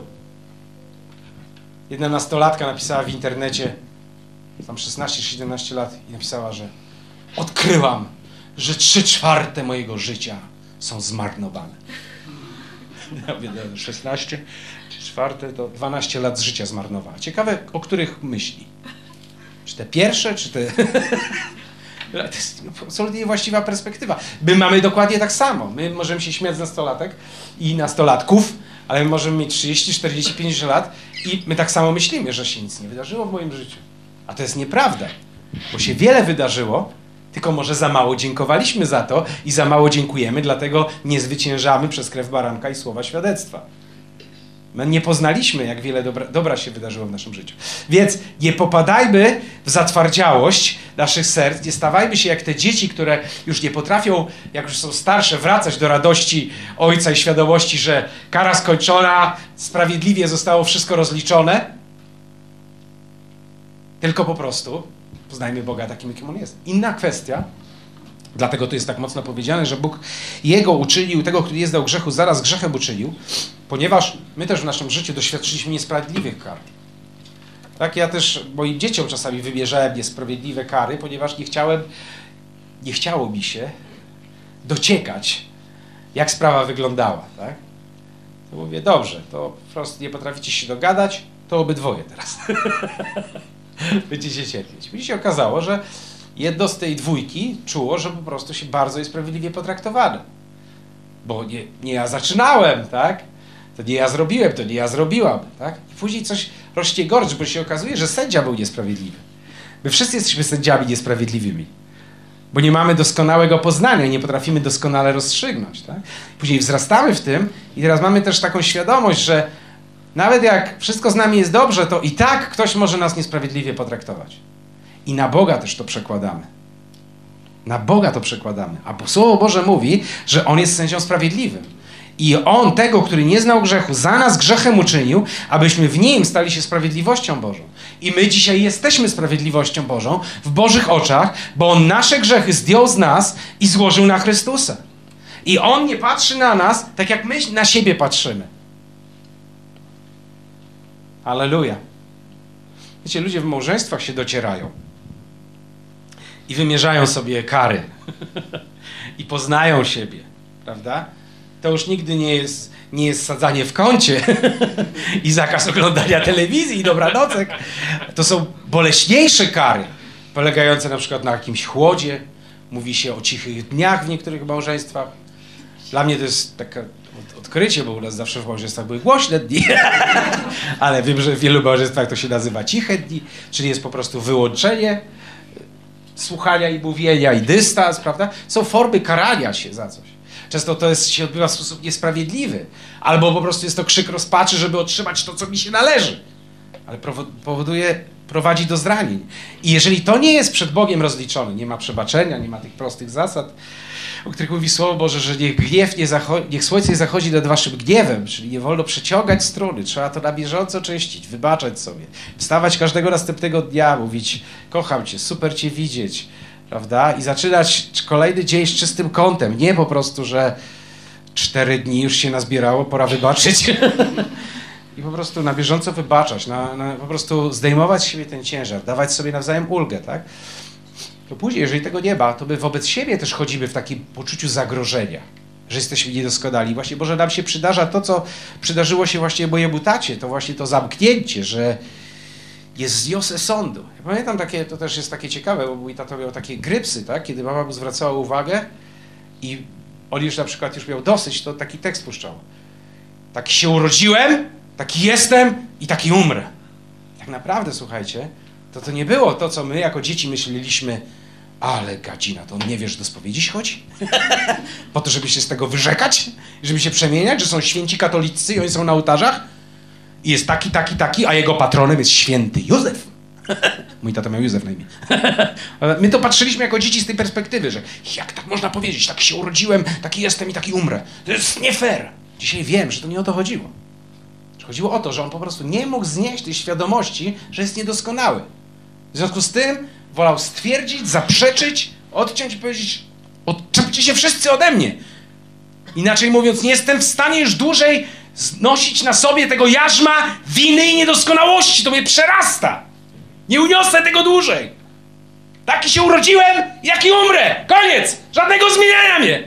Jedna nastolatka napisała w internecie, tam 16-17 lat, i napisała, że odkryłam, że 3/4 mojego życia są zmarnowane. Ja mówię, 16, 3/4 to 12 lat z życia zmarnowała. Ciekawe, o których myśli. Czy te pierwsze, czy te... To jest absolutnie niewłaściwa perspektywa. My mamy dokładnie tak samo. My możemy się śmiać z nastolatek i nastolatków, ale my możemy mieć 30, 40, 50 lat i my tak samo myślimy, że się nic nie wydarzyło w moim życiu. A to jest nieprawda, bo się wiele wydarzyło, tylko może za mało dziękowaliśmy za to i za mało dziękujemy, dlatego nie zwyciężamy przez krew baranka i słowa świadectwa. My nie poznaliśmy, jak wiele dobra się wydarzyło w naszym życiu. Więc nie popadajmy w zatwardziałość naszych serc, nie stawajmy się jak te dzieci, które już nie potrafią, jak już są starsze, wracać do radości Ojca i świadomości, że kara skończona, sprawiedliwie zostało wszystko rozliczone. Tylko po prostu poznajmy Boga takim, jakim On jest. Inna kwestia, dlatego to jest tak mocno powiedziane, że Bóg Jego uczynił, tego, który nie znał grzechu, zaraz grzechem uczynił, ponieważ my też w naszym życiu doświadczyliśmy niesprawiedliwych kar. Tak, ja też moim dzieciom czasami wymierzałem niesprawiedliwe kary, ponieważ nie chciało mi się dociekać, jak sprawa wyglądała. Tak? To mówię, dobrze, to po prostu nie potraficie się dogadać, to obydwoje teraz. Będziecie cierpieć. Później się okazało, że jedno z tej dwójki czuło, że po prostu się bardzo niesprawiedliwie potraktowane. Bo nie ja zaczynałem, tak? To nie ja zrobiłem, to nie ja zrobiłam, tak? I później coś rośnie gorsze, bo się okazuje, że sędzia był niesprawiedliwy. My wszyscy jesteśmy sędziami niesprawiedliwymi. Bo nie mamy doskonałego poznania i nie potrafimy doskonale rozstrzygnąć, tak? Później wzrastamy w tym i teraz mamy też taką świadomość, że nawet jak wszystko z nami jest dobrze, to i tak ktoś może nas niesprawiedliwie potraktować. I na Boga też to przekładamy. Na Boga to przekładamy. A Słowo Boże mówi, że On jest sędzią sprawiedliwym. I On tego, który nie znał grzechu, za nas grzechem uczynił, abyśmy w Nim stali się sprawiedliwością Bożą. I my dzisiaj jesteśmy sprawiedliwością Bożą w Bożych oczach, bo On nasze grzechy zdjął z nas i złożył na Chrystusa. I On nie patrzy na nas, tak jak my na siebie patrzymy. Alleluja. Wiecie, ludzie w małżeństwach się docierają i wymierzają sobie kary i poznają siebie, prawda? To już nigdy nie jest sadzanie w kącie i zakaz oglądania telewizji i dobranocek. To są boleśniejsze kary, polegające na przykład na jakimś chłodzie. Mówi się o cichych dniach w niektórych małżeństwach. Dla mnie to jest takie odkrycie, bo u nas zawsze w małżeństwach były głośne dni. Ale wiem, że w wielu małżeństwach to się nazywa ciche dni, czyli jest po prostu wyłączenie słuchania i mówienia i dystans, prawda? Są formy karania się za coś. Często to się odbywa w sposób niesprawiedliwy. Albo po prostu jest to krzyk rozpaczy, żeby otrzymać to, co mi się należy. Ale prowadzi do zranień. I jeżeli to nie jest przed Bogiem rozliczone, nie ma przebaczenia, nie ma tych prostych zasad, o których mówi Słowo Boże, że niech słońce nie zachodzi nad waszym gniewem, czyli nie wolno przeciągać struny, trzeba to na bieżąco czyścić, wybaczać sobie, wstawać każdego następnego dnia, mówić, kocham cię, super cię widzieć, prawda? I zaczynać kolejny dzień z czystym kątem, nie po prostu, że 4 dni już się nazbierało, pora wybaczyć. I po prostu na bieżąco wybaczać, po prostu zdejmować z siebie ten ciężar, dawać sobie nawzajem ulgę, tak? To później, jeżeli tego nie ma, to my wobec siebie też chodzimy w takim poczuciu zagrożenia, że jesteśmy niedoskonali. Właśnie Boże, nam się przydarza to, co przydarzyło się właśnie mojemu tacie, to właśnie to zamknięcie, że jest zniosę sądu. Ja pamiętam takie, to też jest takie ciekawe, bo mój tato miał takie grypsy, tak? Kiedy mama mu zwracała uwagę i on już na przykład już miał dosyć, to taki tekst puszczał. Taki się urodziłem, taki jestem i taki umrę. Tak naprawdę, słuchajcie, to nie było to, co my jako dzieci myśleliśmy, ale gadzina, to on nie wie, że do spowiedzi się chodzi? Po to, żeby się z tego wyrzekać? Żeby się przemieniać, że są święci katolicy i oni są na ołtarzach? I jest taki, a jego patronem jest święty Józef. Mój tata miał Józef na imię. My to patrzyliśmy jako dzieci z tej perspektywy, że jak tak można powiedzieć, tak się urodziłem, taki jestem i taki umrę. To jest nie fair. Dzisiaj wiem, że to nie o to chodziło. Chodziło o to, że on po prostu nie mógł znieść tej świadomości, że jest niedoskonały. W związku z tym wolał stwierdzić, zaprzeczyć, odciąć i powiedzieć, odczepcie się wszyscy ode mnie. Inaczej mówiąc, nie jestem w stanie już dłużej znosić na sobie tego jarzma winy i niedoskonałości. To mnie przerasta. Nie uniosę tego dłużej. Taki się urodziłem, jaki umrę. Koniec. Żadnego zmieniania mnie.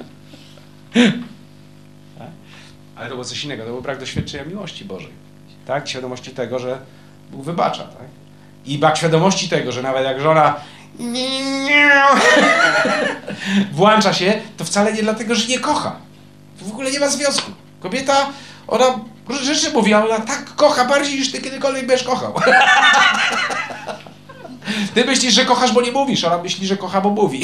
Ale to było coś innego. To był brak doświadczenia miłości Bożej. Tak? Świadomości tego, że Bóg wybacza. Tak? I brak świadomości tego, że nawet jak żona włącza się, to wcale nie dlatego, że nie kocha. To w ogóle nie ma związku. Kobieta, ona rzeczy mówi, ale ona tak kocha bardziej niż ty kiedykolwiek będziesz kochał. Ty myślisz, że kochasz, bo nie mówisz, ona myśli, że kocha, bo mówi.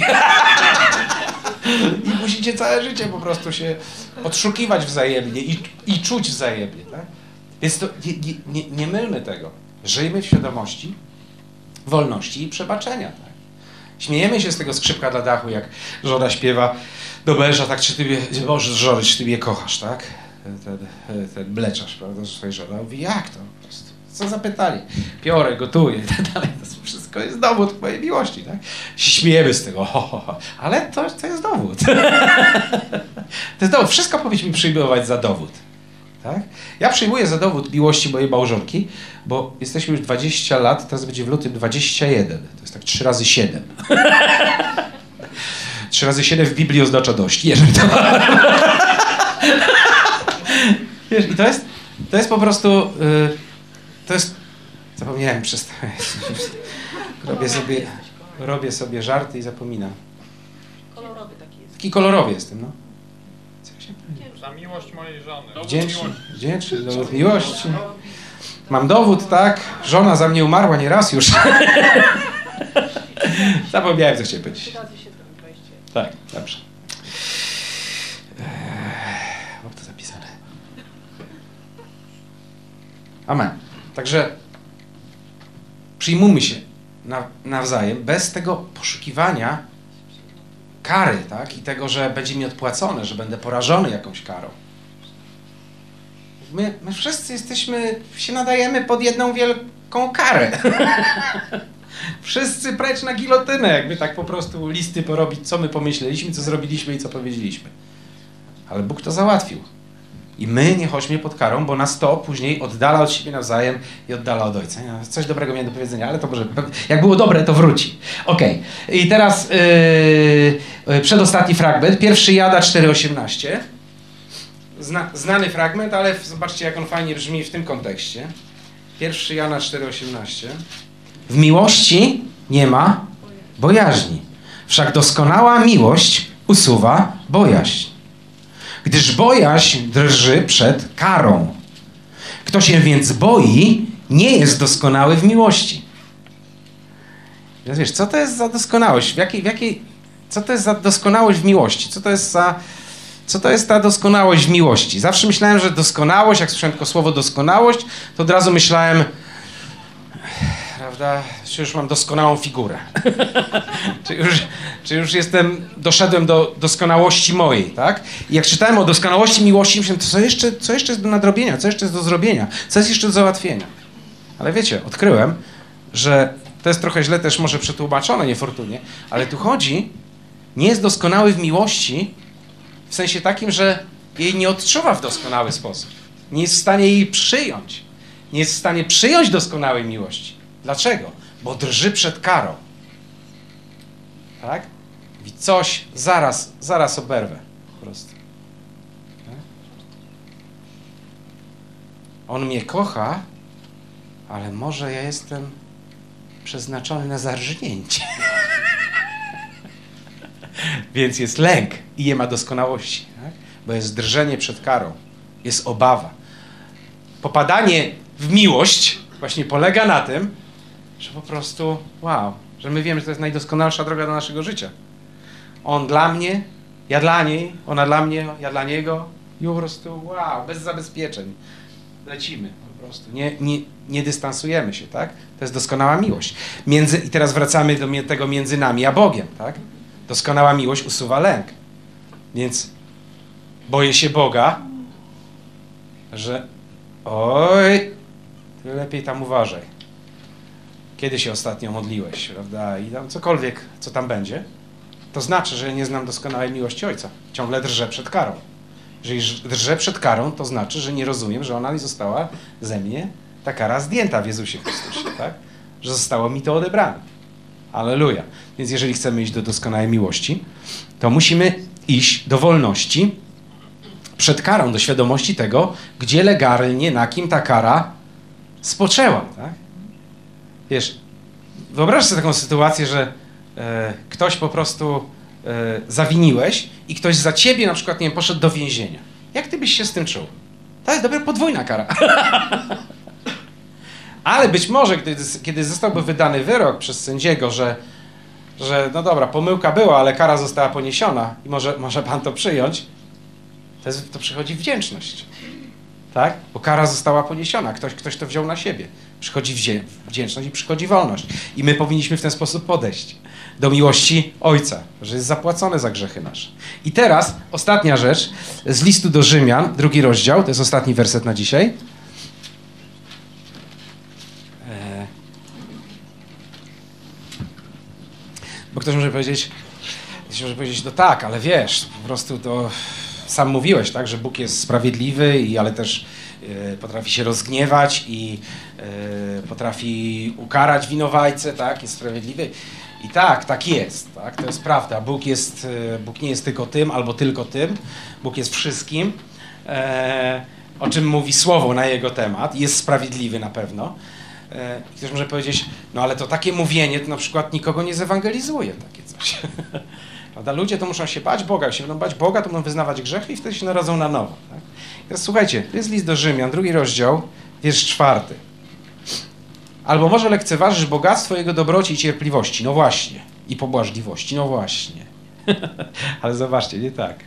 I musicie całe życie po prostu się odszukiwać wzajemnie i czuć wzajemnie. Tak? Więc to nie mylmy tego. Żyjmy w świadomości wolności i przebaczenia. Tak? Śmiejemy się z tego skrzypka na dachu, jak żona śpiewa do męża, tak, czy ty mnie, Boże, żony, czy ty mnie kochasz, tak? Ten mleczarz, prawda, że swojej żony. Mówi, jak to? Po prostu. Co za pytanie? Piorę, gotuję i tak dalej. To wszystko jest dowód mojej miłości, tak? Się śmiejemy z tego, ale to jest dowód. To jest dowód. Wszystko powinniśmy przyjmować za dowód. Tak? Ja przyjmuję za dowód miłości mojej małżonki, bo jesteśmy już 20 lat, teraz będzie w lutym 21. To jest tak 3 razy 7. 3 razy 7 w Biblii oznacza dość. Jeżeli to... Wiesz, i to jest po prostu... To jest... Zapomniałem, przestałem. Robię sobie żarty i zapominam. Kolorowy taki jest. Taki kolorowy jestem, no. Za miłość mojej żony. Wdzięczny, dowód miłości. Mam dowód, tak? Żona za mnie umarła nieraz już. Zapomniałem, co chciałem powiedzieć. Tak, dobrze. Mam to zapisane. Amen. Także przyjmujmy się nawzajem bez tego poszukiwania kary, tak? I tego, że będzie mi odpłacone, że będę porażony jakąś karą. My wszyscy się nadajemy pod jedną wielką karę. Wszyscy precz na gilotynę, jakby tak po prostu listy porobić, co my pomyśleliśmy, co zrobiliśmy i co powiedzieliśmy. Ale Bóg to załatwił. I my nie chodźmy pod karą, bo nas to później oddala od siebie nawzajem i oddala od Ojca. Coś dobrego miałem do powiedzenia, ale to może, jak było dobre, to wróci. Okej. I teraz przedostatni fragment, 1 Jana 4,18. Znany fragment, ale zobaczcie, jak on fajnie brzmi w tym kontekście. 1 Jana 4,18. W miłości nie ma bojaźni. Wszak doskonała miłość usuwa bojaźń. Gdyż bojaźń drży przed karą. Kto się więc boi, nie jest doskonały w miłości. Więc wiesz, co to jest za doskonałość? Co to jest za doskonałość w miłości? Co to jest ta doskonałość w miłości? Zawsze myślałem, że doskonałość, jak słyszałem tylko słowo doskonałość, to od razu myślałem, prawda? Czy już mam doskonałą figurę? czy już doszedłem do doskonałości mojej, tak? I jak czytałem o doskonałości miłości, myślałem, co jeszcze jest do nadrobienia, co jeszcze jest do zrobienia, co jest jeszcze do załatwienia. Ale wiecie, odkryłem, że to jest trochę źle też może przetłumaczone niefortunnie, ale tu chodzi, nie jest doskonały w miłości w sensie takim, że jej nie odczuwa w doskonały sposób. Nie jest w stanie jej przyjąć. Nie jest w stanie przyjąć doskonałej miłości. Dlaczego? Bo drży przed karą. Tak? Mówi coś, zaraz oberwę. Po prostu. Tak? On mnie kocha, ale może ja jestem przeznaczony na zarżnięcie. Więc jest lęk i nie ma doskonałości. Tak? Bo jest drżenie przed karą. Jest obawa. Popadanie w miłość właśnie polega na tym, że po prostu że my wiemy, że to jest najdoskonalsza droga do naszego życia. On dla mnie, ja dla niej, ona dla mnie, ja dla niego i po prostu bez zabezpieczeń. Lecimy po prostu. Nie dystansujemy się, tak? To jest doskonała miłość. I teraz wracamy do tego między nami a Bogiem, tak? Doskonała miłość usuwa lęk. Więc boję się Boga, że ty lepiej tam uważaj. Kiedy się ostatnio modliłeś, prawda? I tam cokolwiek, co tam będzie, to znaczy, że nie znam doskonałej miłości Ojca. Ciągle drżę przed karą. Jeżeli drżę przed karą, to znaczy, że nie rozumiem, że ona została ze mnie, ta kara zdjęta w Jezusie Chrystusie, tak? Że zostało mi to odebrane. Alleluja. Więc jeżeli chcemy iść do doskonałej miłości, to musimy iść do wolności przed karą, do świadomości tego, gdzie legalnie, na kim ta kara spoczęła, tak? Wiesz, wyobraź sobie taką sytuację, że ktoś po prostu zawiniłeś i ktoś za ciebie na przykład, nie wiem, poszedł do więzienia. Jak ty byś się z tym czuł? To jest dobra podwójna kara. Ale być może, kiedy zostałby wydany wyrok przez sędziego, że no dobra, pomyłka była, ale kara została poniesiona i może pan to przyjąć, to przychodzi wdzięczność. Tak? Bo kara została poniesiona. Ktoś to wziął na siebie. Przychodzi wdzięczność i przychodzi wolność. I my powinniśmy w ten sposób podejść do miłości Ojca, że jest zapłacone za grzechy nasze. I teraz ostatnia rzecz z listu do Rzymian, 2 rozdział, to jest ostatni werset na dzisiaj. Bo ktoś może powiedzieć, no tak, ale wiesz, po prostu to sam mówiłeś, tak, że Bóg jest sprawiedliwy, ale też potrafi się rozgniewać i potrafi ukarać winowajcę, tak, jest sprawiedliwy. I tak jest, tak, to jest prawda. Bóg nie jest tylko tym, albo tylko tym. Bóg jest wszystkim, o czym mówi Słowo na Jego temat. Jest sprawiedliwy na pewno. I ktoś może powiedzieć, no ale to takie mówienie to na przykład nikogo nie zewangelizuje, takie coś. Prawda? Ludzie to muszą się bać Boga. Jak się będą bać Boga, to będą wyznawać grzechy i wtedy się narodzą na nowo. Tak? Teraz słuchajcie, to jest list do Rzymian, 2 rozdział, wiersz 4. Albo może lekceważysz bogactwo Jego dobroci i cierpliwości. No właśnie. I pobłażliwości. No właśnie. Ale zobaczcie, nie tak.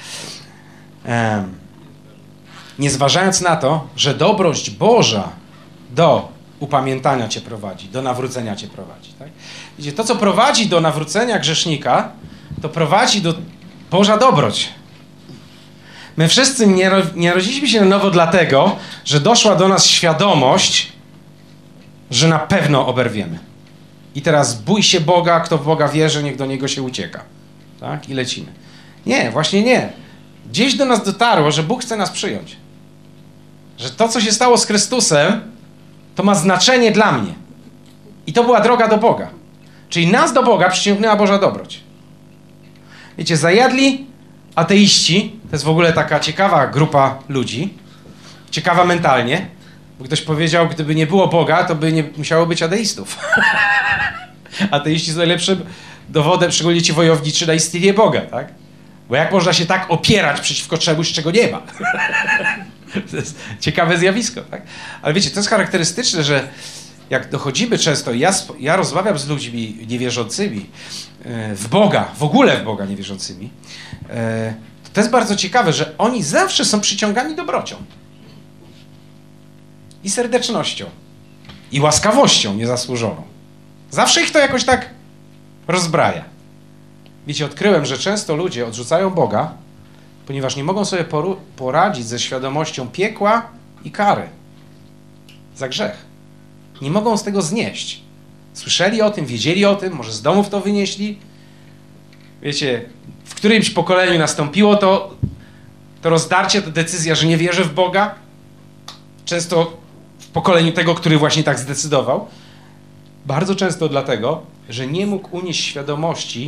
Nie zważając na to, że dobroć Boża do upamiętania cię prowadzi, do nawrócenia cię prowadzi. Tak? Widzicie, to, co prowadzi do nawrócenia grzesznika, to prowadzi do Boża dobroć. My wszyscy nie rodziliśmy się na nowo dlatego, że doszła do nas świadomość, że na pewno oberwiemy. I teraz bój się Boga, kto w Boga wierzy, niech do Niego się ucieka. Tak? I lecimy. Nie, właśnie nie. Gdzieś do nas dotarło, że Bóg chce nas przyjąć. Że to, co się stało z Chrystusem, to ma znaczenie dla mnie. I to była droga do Boga. Czyli nas do Boga przyciągnęła Boża dobroć. Wiecie, zajadli ateiści, to jest w ogóle taka ciekawa grupa ludzi, ciekawa mentalnie, bo ktoś powiedział, gdyby nie było Boga, to by nie musiało być ateistów. Ateiści są najlepszym dowodem, szczególnie ci wojowniczy, na istnienie Boga, tak? Bo jak można się tak opierać przeciwko czemuś, czego nie ma? To jest ciekawe zjawisko, tak? Ale wiecie, to jest charakterystyczne, że jak dochodzimy często, ja rozmawiam z ludźmi niewierzącymi w Boga, w ogóle w Boga niewierzącymi, to jest bardzo ciekawe, że oni zawsze są przyciągani dobrocią i serdecznością i łaskawością niezasłużoną. Zawsze ich to jakoś tak rozbraja. Wiecie, odkryłem, że często ludzie odrzucają Boga, ponieważ nie mogą sobie poradzić ze świadomością piekła i kary za grzech. Nie mogą z tego znieść. Słyszeli o tym, wiedzieli o tym, może z domów to wynieśli. Wiecie, w którymś pokoleniu nastąpiło to rozdarcie, ta decyzja, że nie wierzę w Boga. Często w pokoleniu tego, który właśnie tak zdecydował. Bardzo często dlatego, że nie mógł unieść świadomości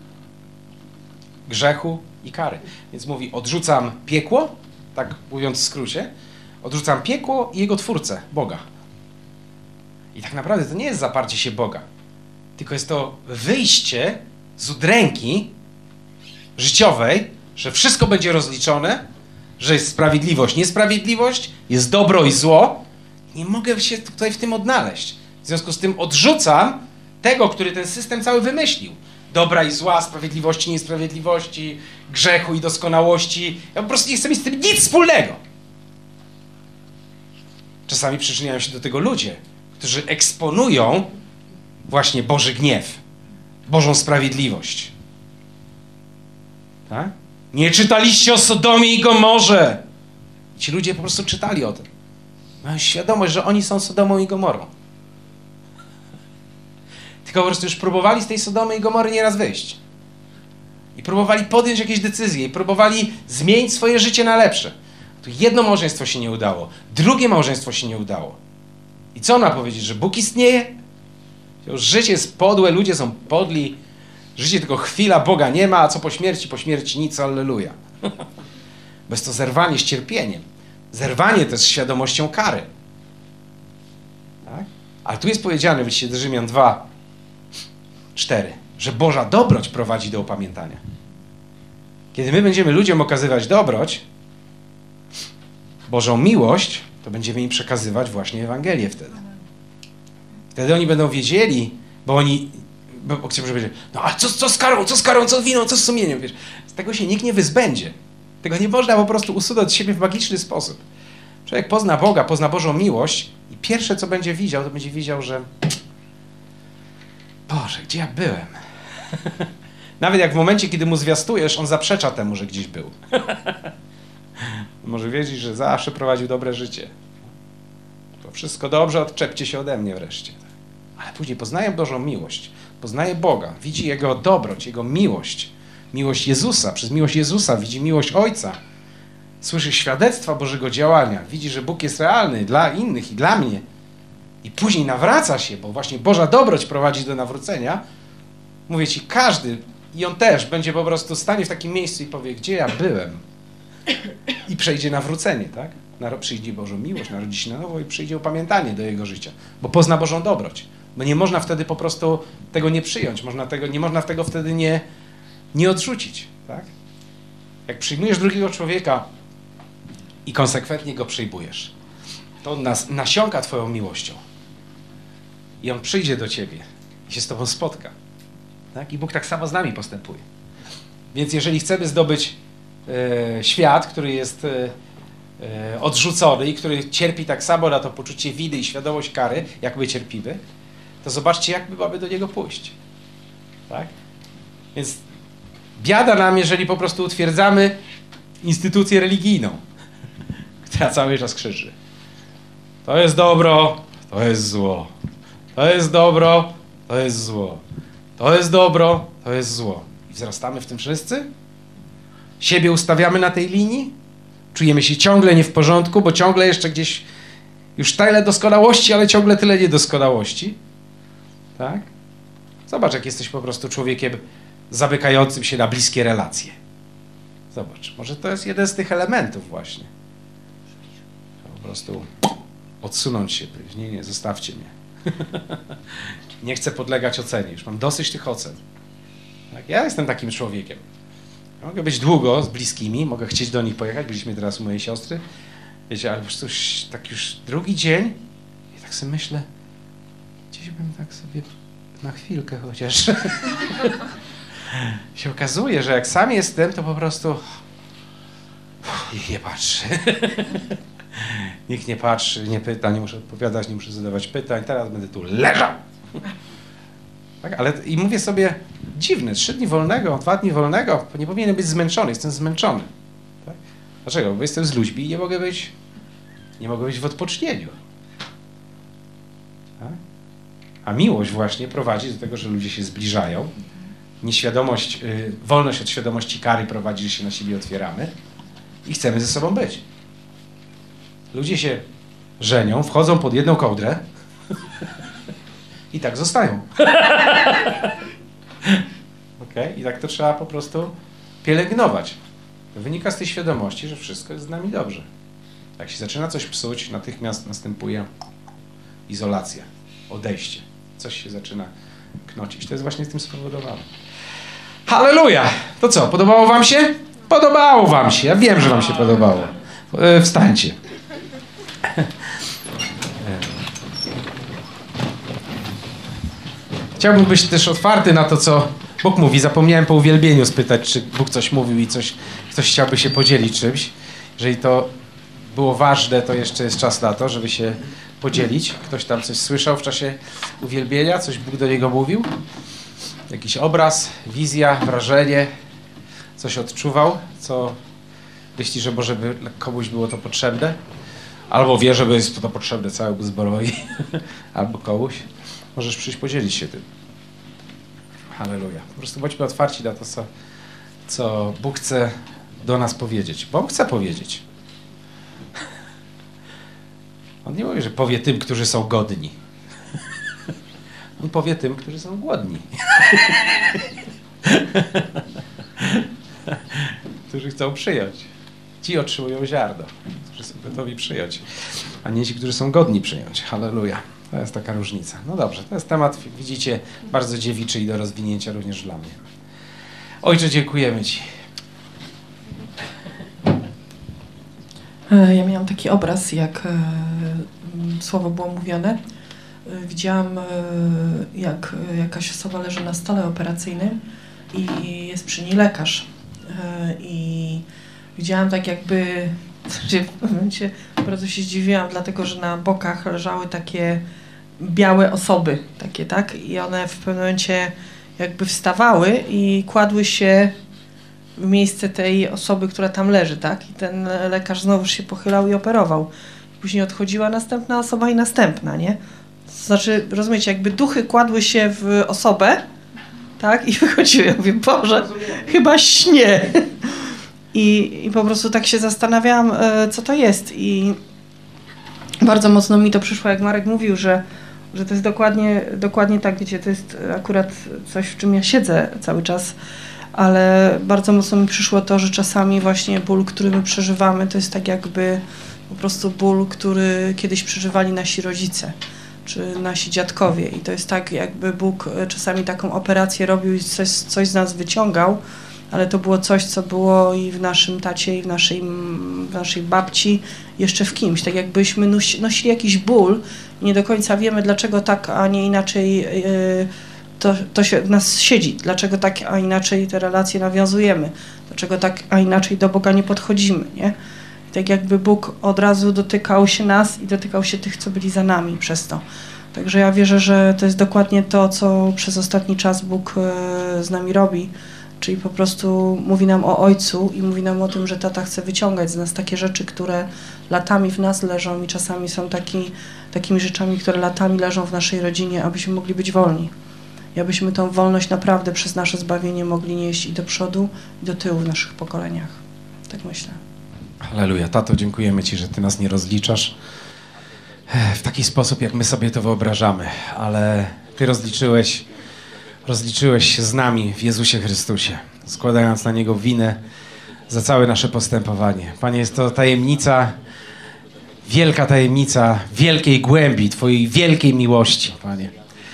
grzechu i kary. Więc mówi, odrzucam piekło, tak mówiąc w skrócie, odrzucam piekło i jego twórcę, Boga. I tak naprawdę to nie jest zaparcie się Boga, tylko jest to wyjście z udręki życiowej, że wszystko będzie rozliczone, że jest sprawiedliwość, niesprawiedliwość, jest dobro i zło. Nie mogę się tutaj w tym odnaleźć. W związku z tym odrzucam tego, który ten system cały wymyślił. Dobra i zła, sprawiedliwości, niesprawiedliwości, grzechu i doskonałości. Ja po prostu nie chcę mieć z tym nic wspólnego. Czasami przyczyniają się do tego ludzie, którzy eksponują właśnie Boży gniew, Bożą sprawiedliwość. Tak? Nie czytaliście o Sodomie i Gomorze. Ci ludzie po prostu czytali o tym. Mają świadomość, że oni są Sodomą i Gomorą. Tylko po prostu już próbowali z tej Sodomy i Gomory nieraz wyjść. I próbowali podjąć jakieś decyzje. I próbowali zmienić swoje życie na lepsze. Tu jedno małżeństwo się nie udało. Drugie małżeństwo się nie udało. I co ona powiedzieć, że Bóg istnieje? Już życie jest podłe, ludzie są podli. Życie tylko chwila, Boga nie ma, a co po śmierci nic, alleluja. Bo jest to zerwanie z cierpieniem. Zerwanie też z świadomością kary. Tak? Ale tu jest powiedziane, widzicie, do Rzymian 2:4, że Boża dobroć prowadzi do opamiętania. Kiedy my będziemy ludziom okazywać dobroć, Bożą miłość, to będziemy im przekazywać właśnie Ewangelię wtedy. Wtedy oni będą wiedzieli, bo chciałbym powiedzieć, no a co z karą, co z winą, co z sumieniem, wiesz? Z tego się nikt nie wyzbędzie. Tego nie można po prostu usunąć z siebie w magiczny sposób. Człowiek pozna Boga, pozna Bożą miłość i pierwsze, co będzie widział, to będzie widział, że Boże, gdzie ja byłem? Nawet jak w momencie, kiedy mu zwiastujesz, on zaprzecza temu, że gdzieś był. Może wiedzieć, że zawsze prowadził dobre życie. To wszystko dobrze, odczepcie się ode mnie wreszcie. Ale później poznaje Bożą miłość, poznaje Boga, widzi Jego dobroć, Jego miłość, miłość Jezusa, przez miłość Jezusa widzi miłość Ojca, słyszy świadectwa Bożego działania, widzi, że Bóg jest realny dla innych i dla mnie i później nawraca się, bo właśnie Boża dobroć prowadzi do nawrócenia. Mówię ci, każdy, i on też, będzie po prostu stanie w takim miejscu i powie, gdzie ja byłem? I przejdzie nawrócenie, tak? Przyjdzie Bożą miłość, narodzi się na nowo i przyjdzie upamiętanie do jego życia, bo pozna Bożą dobroć. Bo nie można wtedy po prostu tego nie przyjąć, nie można tego wtedy nie odrzucić, tak? Jak przyjmujesz drugiego człowieka i konsekwentnie go przyjmujesz, to on nasiąka twoją miłością. I on przyjdzie do ciebie i się z tobą spotka. Tak? I Bóg tak samo z nami postępuje. Więc jeżeli chcemy zdobyć świat, który jest odrzucony i który cierpi tak samo na to poczucie winy i świadomość kary, jak my cierpimy, to zobaczcie, jak my mamy do niego pójść. Tak? Więc biada nam, jeżeli po prostu utwierdzamy instytucję religijną, która cały czas krzyczy. To jest dobro, to jest zło. To jest dobro, to jest zło. To jest dobro, to jest zło. I wzrastamy w tym wszyscy? Siebie ustawiamy na tej linii? Czujemy się ciągle nie w porządku, bo ciągle jeszcze gdzieś już tyle doskonałości, ale ciągle tyle niedoskonałości. Tak? Zobacz, jak jesteś po prostu człowiekiem zamykającym się na bliskie relacje. Zobacz, może to jest jeden z tych elementów właśnie. Po prostu odsunąć się. Nie, zostawcie mnie. Nie chcę podlegać ocenie. Już mam dosyć tych ocen. Tak? Ja jestem takim człowiekiem. Mogę być długo z bliskimi, mogę chcieć do nich pojechać. Byliśmy teraz u mojej siostry. Wiecie, ale już tak już drugi dzień i tak sobie myślę, gdzieś bym tak sobie na chwilkę chociaż. Się okazuje, że jak sam jestem, to po prostu nie patrzę. Nikt nie patrzy, nie pyta, nie muszę odpowiadać, nie muszę zadawać pytań. Teraz będę tu leżał. Tak, ale i mówię sobie, dziwne, 3 dni wolnego, 2 dni wolnego, nie powinienem być zmęczony, jestem zmęczony. Tak? Dlaczego? Bo jestem z ludźmi i nie mogę być w odpocznieniu. Tak? A miłość właśnie prowadzi do tego, że ludzie się zbliżają. Nieświadomość, wolność od świadomości kary prowadzi, że się na siebie otwieramy i chcemy ze sobą być. Ludzie się żenią, wchodzą pod jedną kołdrę i tak zostają. Okay? I tak to trzeba po prostu pielęgnować. To wynika z tej świadomości, że wszystko jest z nami dobrze. Jak się zaczyna coś psuć, natychmiast następuje izolacja, odejście. Coś się zaczyna knocić. To jest właśnie z tym spowodowane. Halleluja! To co, podobało wam się? Podobało wam się. Ja wiem, że wam się podobało. Wstańcie. Chciałbym być też otwarty na to, co Bóg mówi. Zapomniałem po uwielbieniu spytać, czy Bóg coś mówił i ktoś chciałby się podzielić czymś. Jeżeli to było ważne, to jeszcze jest czas na to, żeby się podzielić. Ktoś tam coś słyszał w czasie uwielbienia? Coś Bóg do niego mówił? Jakiś obraz, wizja, wrażenie? Coś odczuwał? Co myśli, że może by komuś było to potrzebne? Albo wie, że jest to potrzebne całemu zborowi. Albo komuś. Możesz przyjść podzielić się tym. Halleluja. Po prostu bądźmy otwarci na to, co Bóg chce do nas powiedzieć. Bo On chce powiedzieć. On nie mówi, że powie tym, którzy są godni. On powie tym, którzy są głodni. Którzy chcą przyjąć. Ci otrzymują ziarno, którzy są gotowi przyjąć, a nie ci, którzy są godni przyjąć. Halleluja. To jest taka różnica. No dobrze, to jest temat, widzicie, bardzo dziewiczy i do rozwinięcia również dla mnie. Ojcze, dziękujemy Ci. Ja miałam taki obraz, jak słowo było mówione. Widziałam, jak jakaś osoba leży na stole operacyjnym i jest przy niej lekarz. I widziałam tak jakby, w pewnym momencie bardzo się zdziwiłam, dlatego że na bokach leżały takie białe osoby, takie, tak? I one w pewnym momencie jakby wstawały i kładły się w miejsce tej osoby, która tam leży, tak? I ten lekarz znowu się pochylał i operował. Później odchodziła następna osoba i następna, nie? To znaczy, rozumiecie, jakby duchy kładły się w osobę, tak? I wychodziły. Ja mówię, Boże, chyba śnie. I po prostu tak się zastanawiałam, co to jest. I bardzo mocno mi to przyszło, jak Marek mówił, że to jest dokładnie tak, wiecie, to jest akurat coś, w czym ja siedzę cały czas, ale bardzo mocno mi przyszło to, że czasami właśnie ból, który my przeżywamy, to jest tak jakby po prostu ból, który kiedyś przeżywali nasi rodzice czy nasi dziadkowie. I to jest tak, jakby Bóg czasami taką operację robił i coś z nas wyciągał, ale to było coś, co było i w naszym tacie, i w naszej babci, jeszcze w kimś. Tak jakbyśmy nosili jakiś ból i nie do końca wiemy, dlaczego tak, a nie inaczej to się w nas siedzi. Dlaczego tak, a inaczej te relacje nawiązujemy. Dlaczego tak, a inaczej do Boga nie podchodzimy, nie? Tak jakby Bóg od razu dotykał się nas i dotykał się tych, co byli za nami przez to. Także ja wierzę, że to jest dokładnie to, co przez ostatni czas Bóg z nami robi. Czyli po prostu mówi nam o Ojcu i mówi nam o tym, że tata chce wyciągać z nas takie rzeczy, które latami w nas leżą i czasami są takimi rzeczami, które latami leżą w naszej rodzinie, abyśmy mogli być wolni. I abyśmy tą wolność naprawdę przez nasze zbawienie mogli nieść i do przodu, i do tyłu w naszych pokoleniach. Tak myślę. Halleluja. Tato, dziękujemy Ci, że Ty nas nie rozliczasz w taki sposób, jak my sobie to wyobrażamy, ale Ty rozliczyłeś się z nami w Jezusie Chrystusie, składając na Niego winę za całe nasze postępowanie. Panie, jest to tajemnica, wielka tajemnica wielkiej głębi Twojej wielkiej miłości, Panie.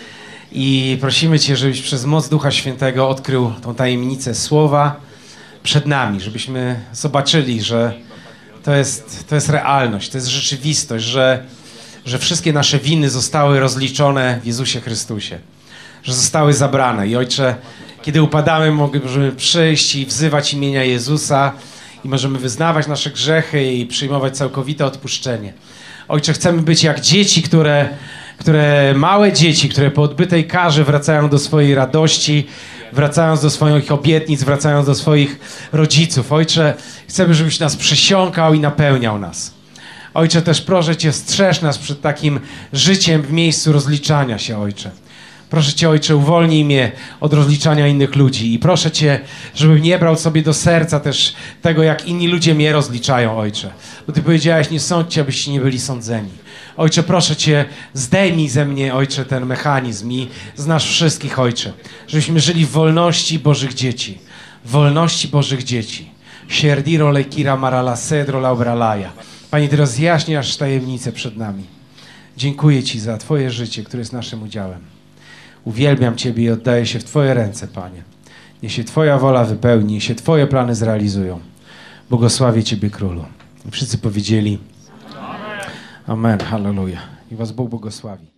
I prosimy Cię, żebyś przez moc Ducha Świętego odkrył tą tajemnicę Słowa przed nami, żebyśmy zobaczyli, że to jest realność, to jest rzeczywistość, że wszystkie nasze winy zostały rozliczone w Jezusie Chrystusie, że zostały zabrane. I Ojcze, kiedy upadamy, możemy przyjść i wzywać imienia Jezusa i możemy wyznawać nasze grzechy i przyjmować całkowite odpuszczenie. Ojcze, chcemy być jak dzieci, małe dzieci, które po odbytej karze wracają do swojej radości, wracając do swoich obietnic, wracając do swoich rodziców. Ojcze, chcemy, żebyś nas przysiąkał i napełniał nas. Ojcze, też proszę Cię, strzeż nas przed takim życiem w miejscu rozliczania się, Ojcze. Proszę Cię, Ojcze, uwolnij mnie od rozliczania innych ludzi i proszę Cię, żebym nie brał sobie do serca też tego, jak inni ludzie mnie rozliczają, Ojcze. Bo Ty powiedziałeś, nie sądźcie, abyście nie byli sądzeni. Ojcze, proszę Cię, zdejmij ze mnie, Ojcze, ten mechanizm i z nas wszystkich, Ojcze, żebyśmy żyli w wolności Bożych dzieci. W wolności Bożych dzieci. Sierdiro lekira marala sedro laubralaja. Panie, Ty rozjaśniasz tajemnice przed nami. Dziękuję Ci za Twoje życie, które jest naszym udziałem. Uwielbiam Ciebie i oddaję się w Twoje ręce, Panie. Niech się Twoja wola wypełni, niech się Twoje plany zrealizują. Błogosławię Ciebie, Królu. I wszyscy powiedzieli Amen, halleluja. I was Bóg błogosławi.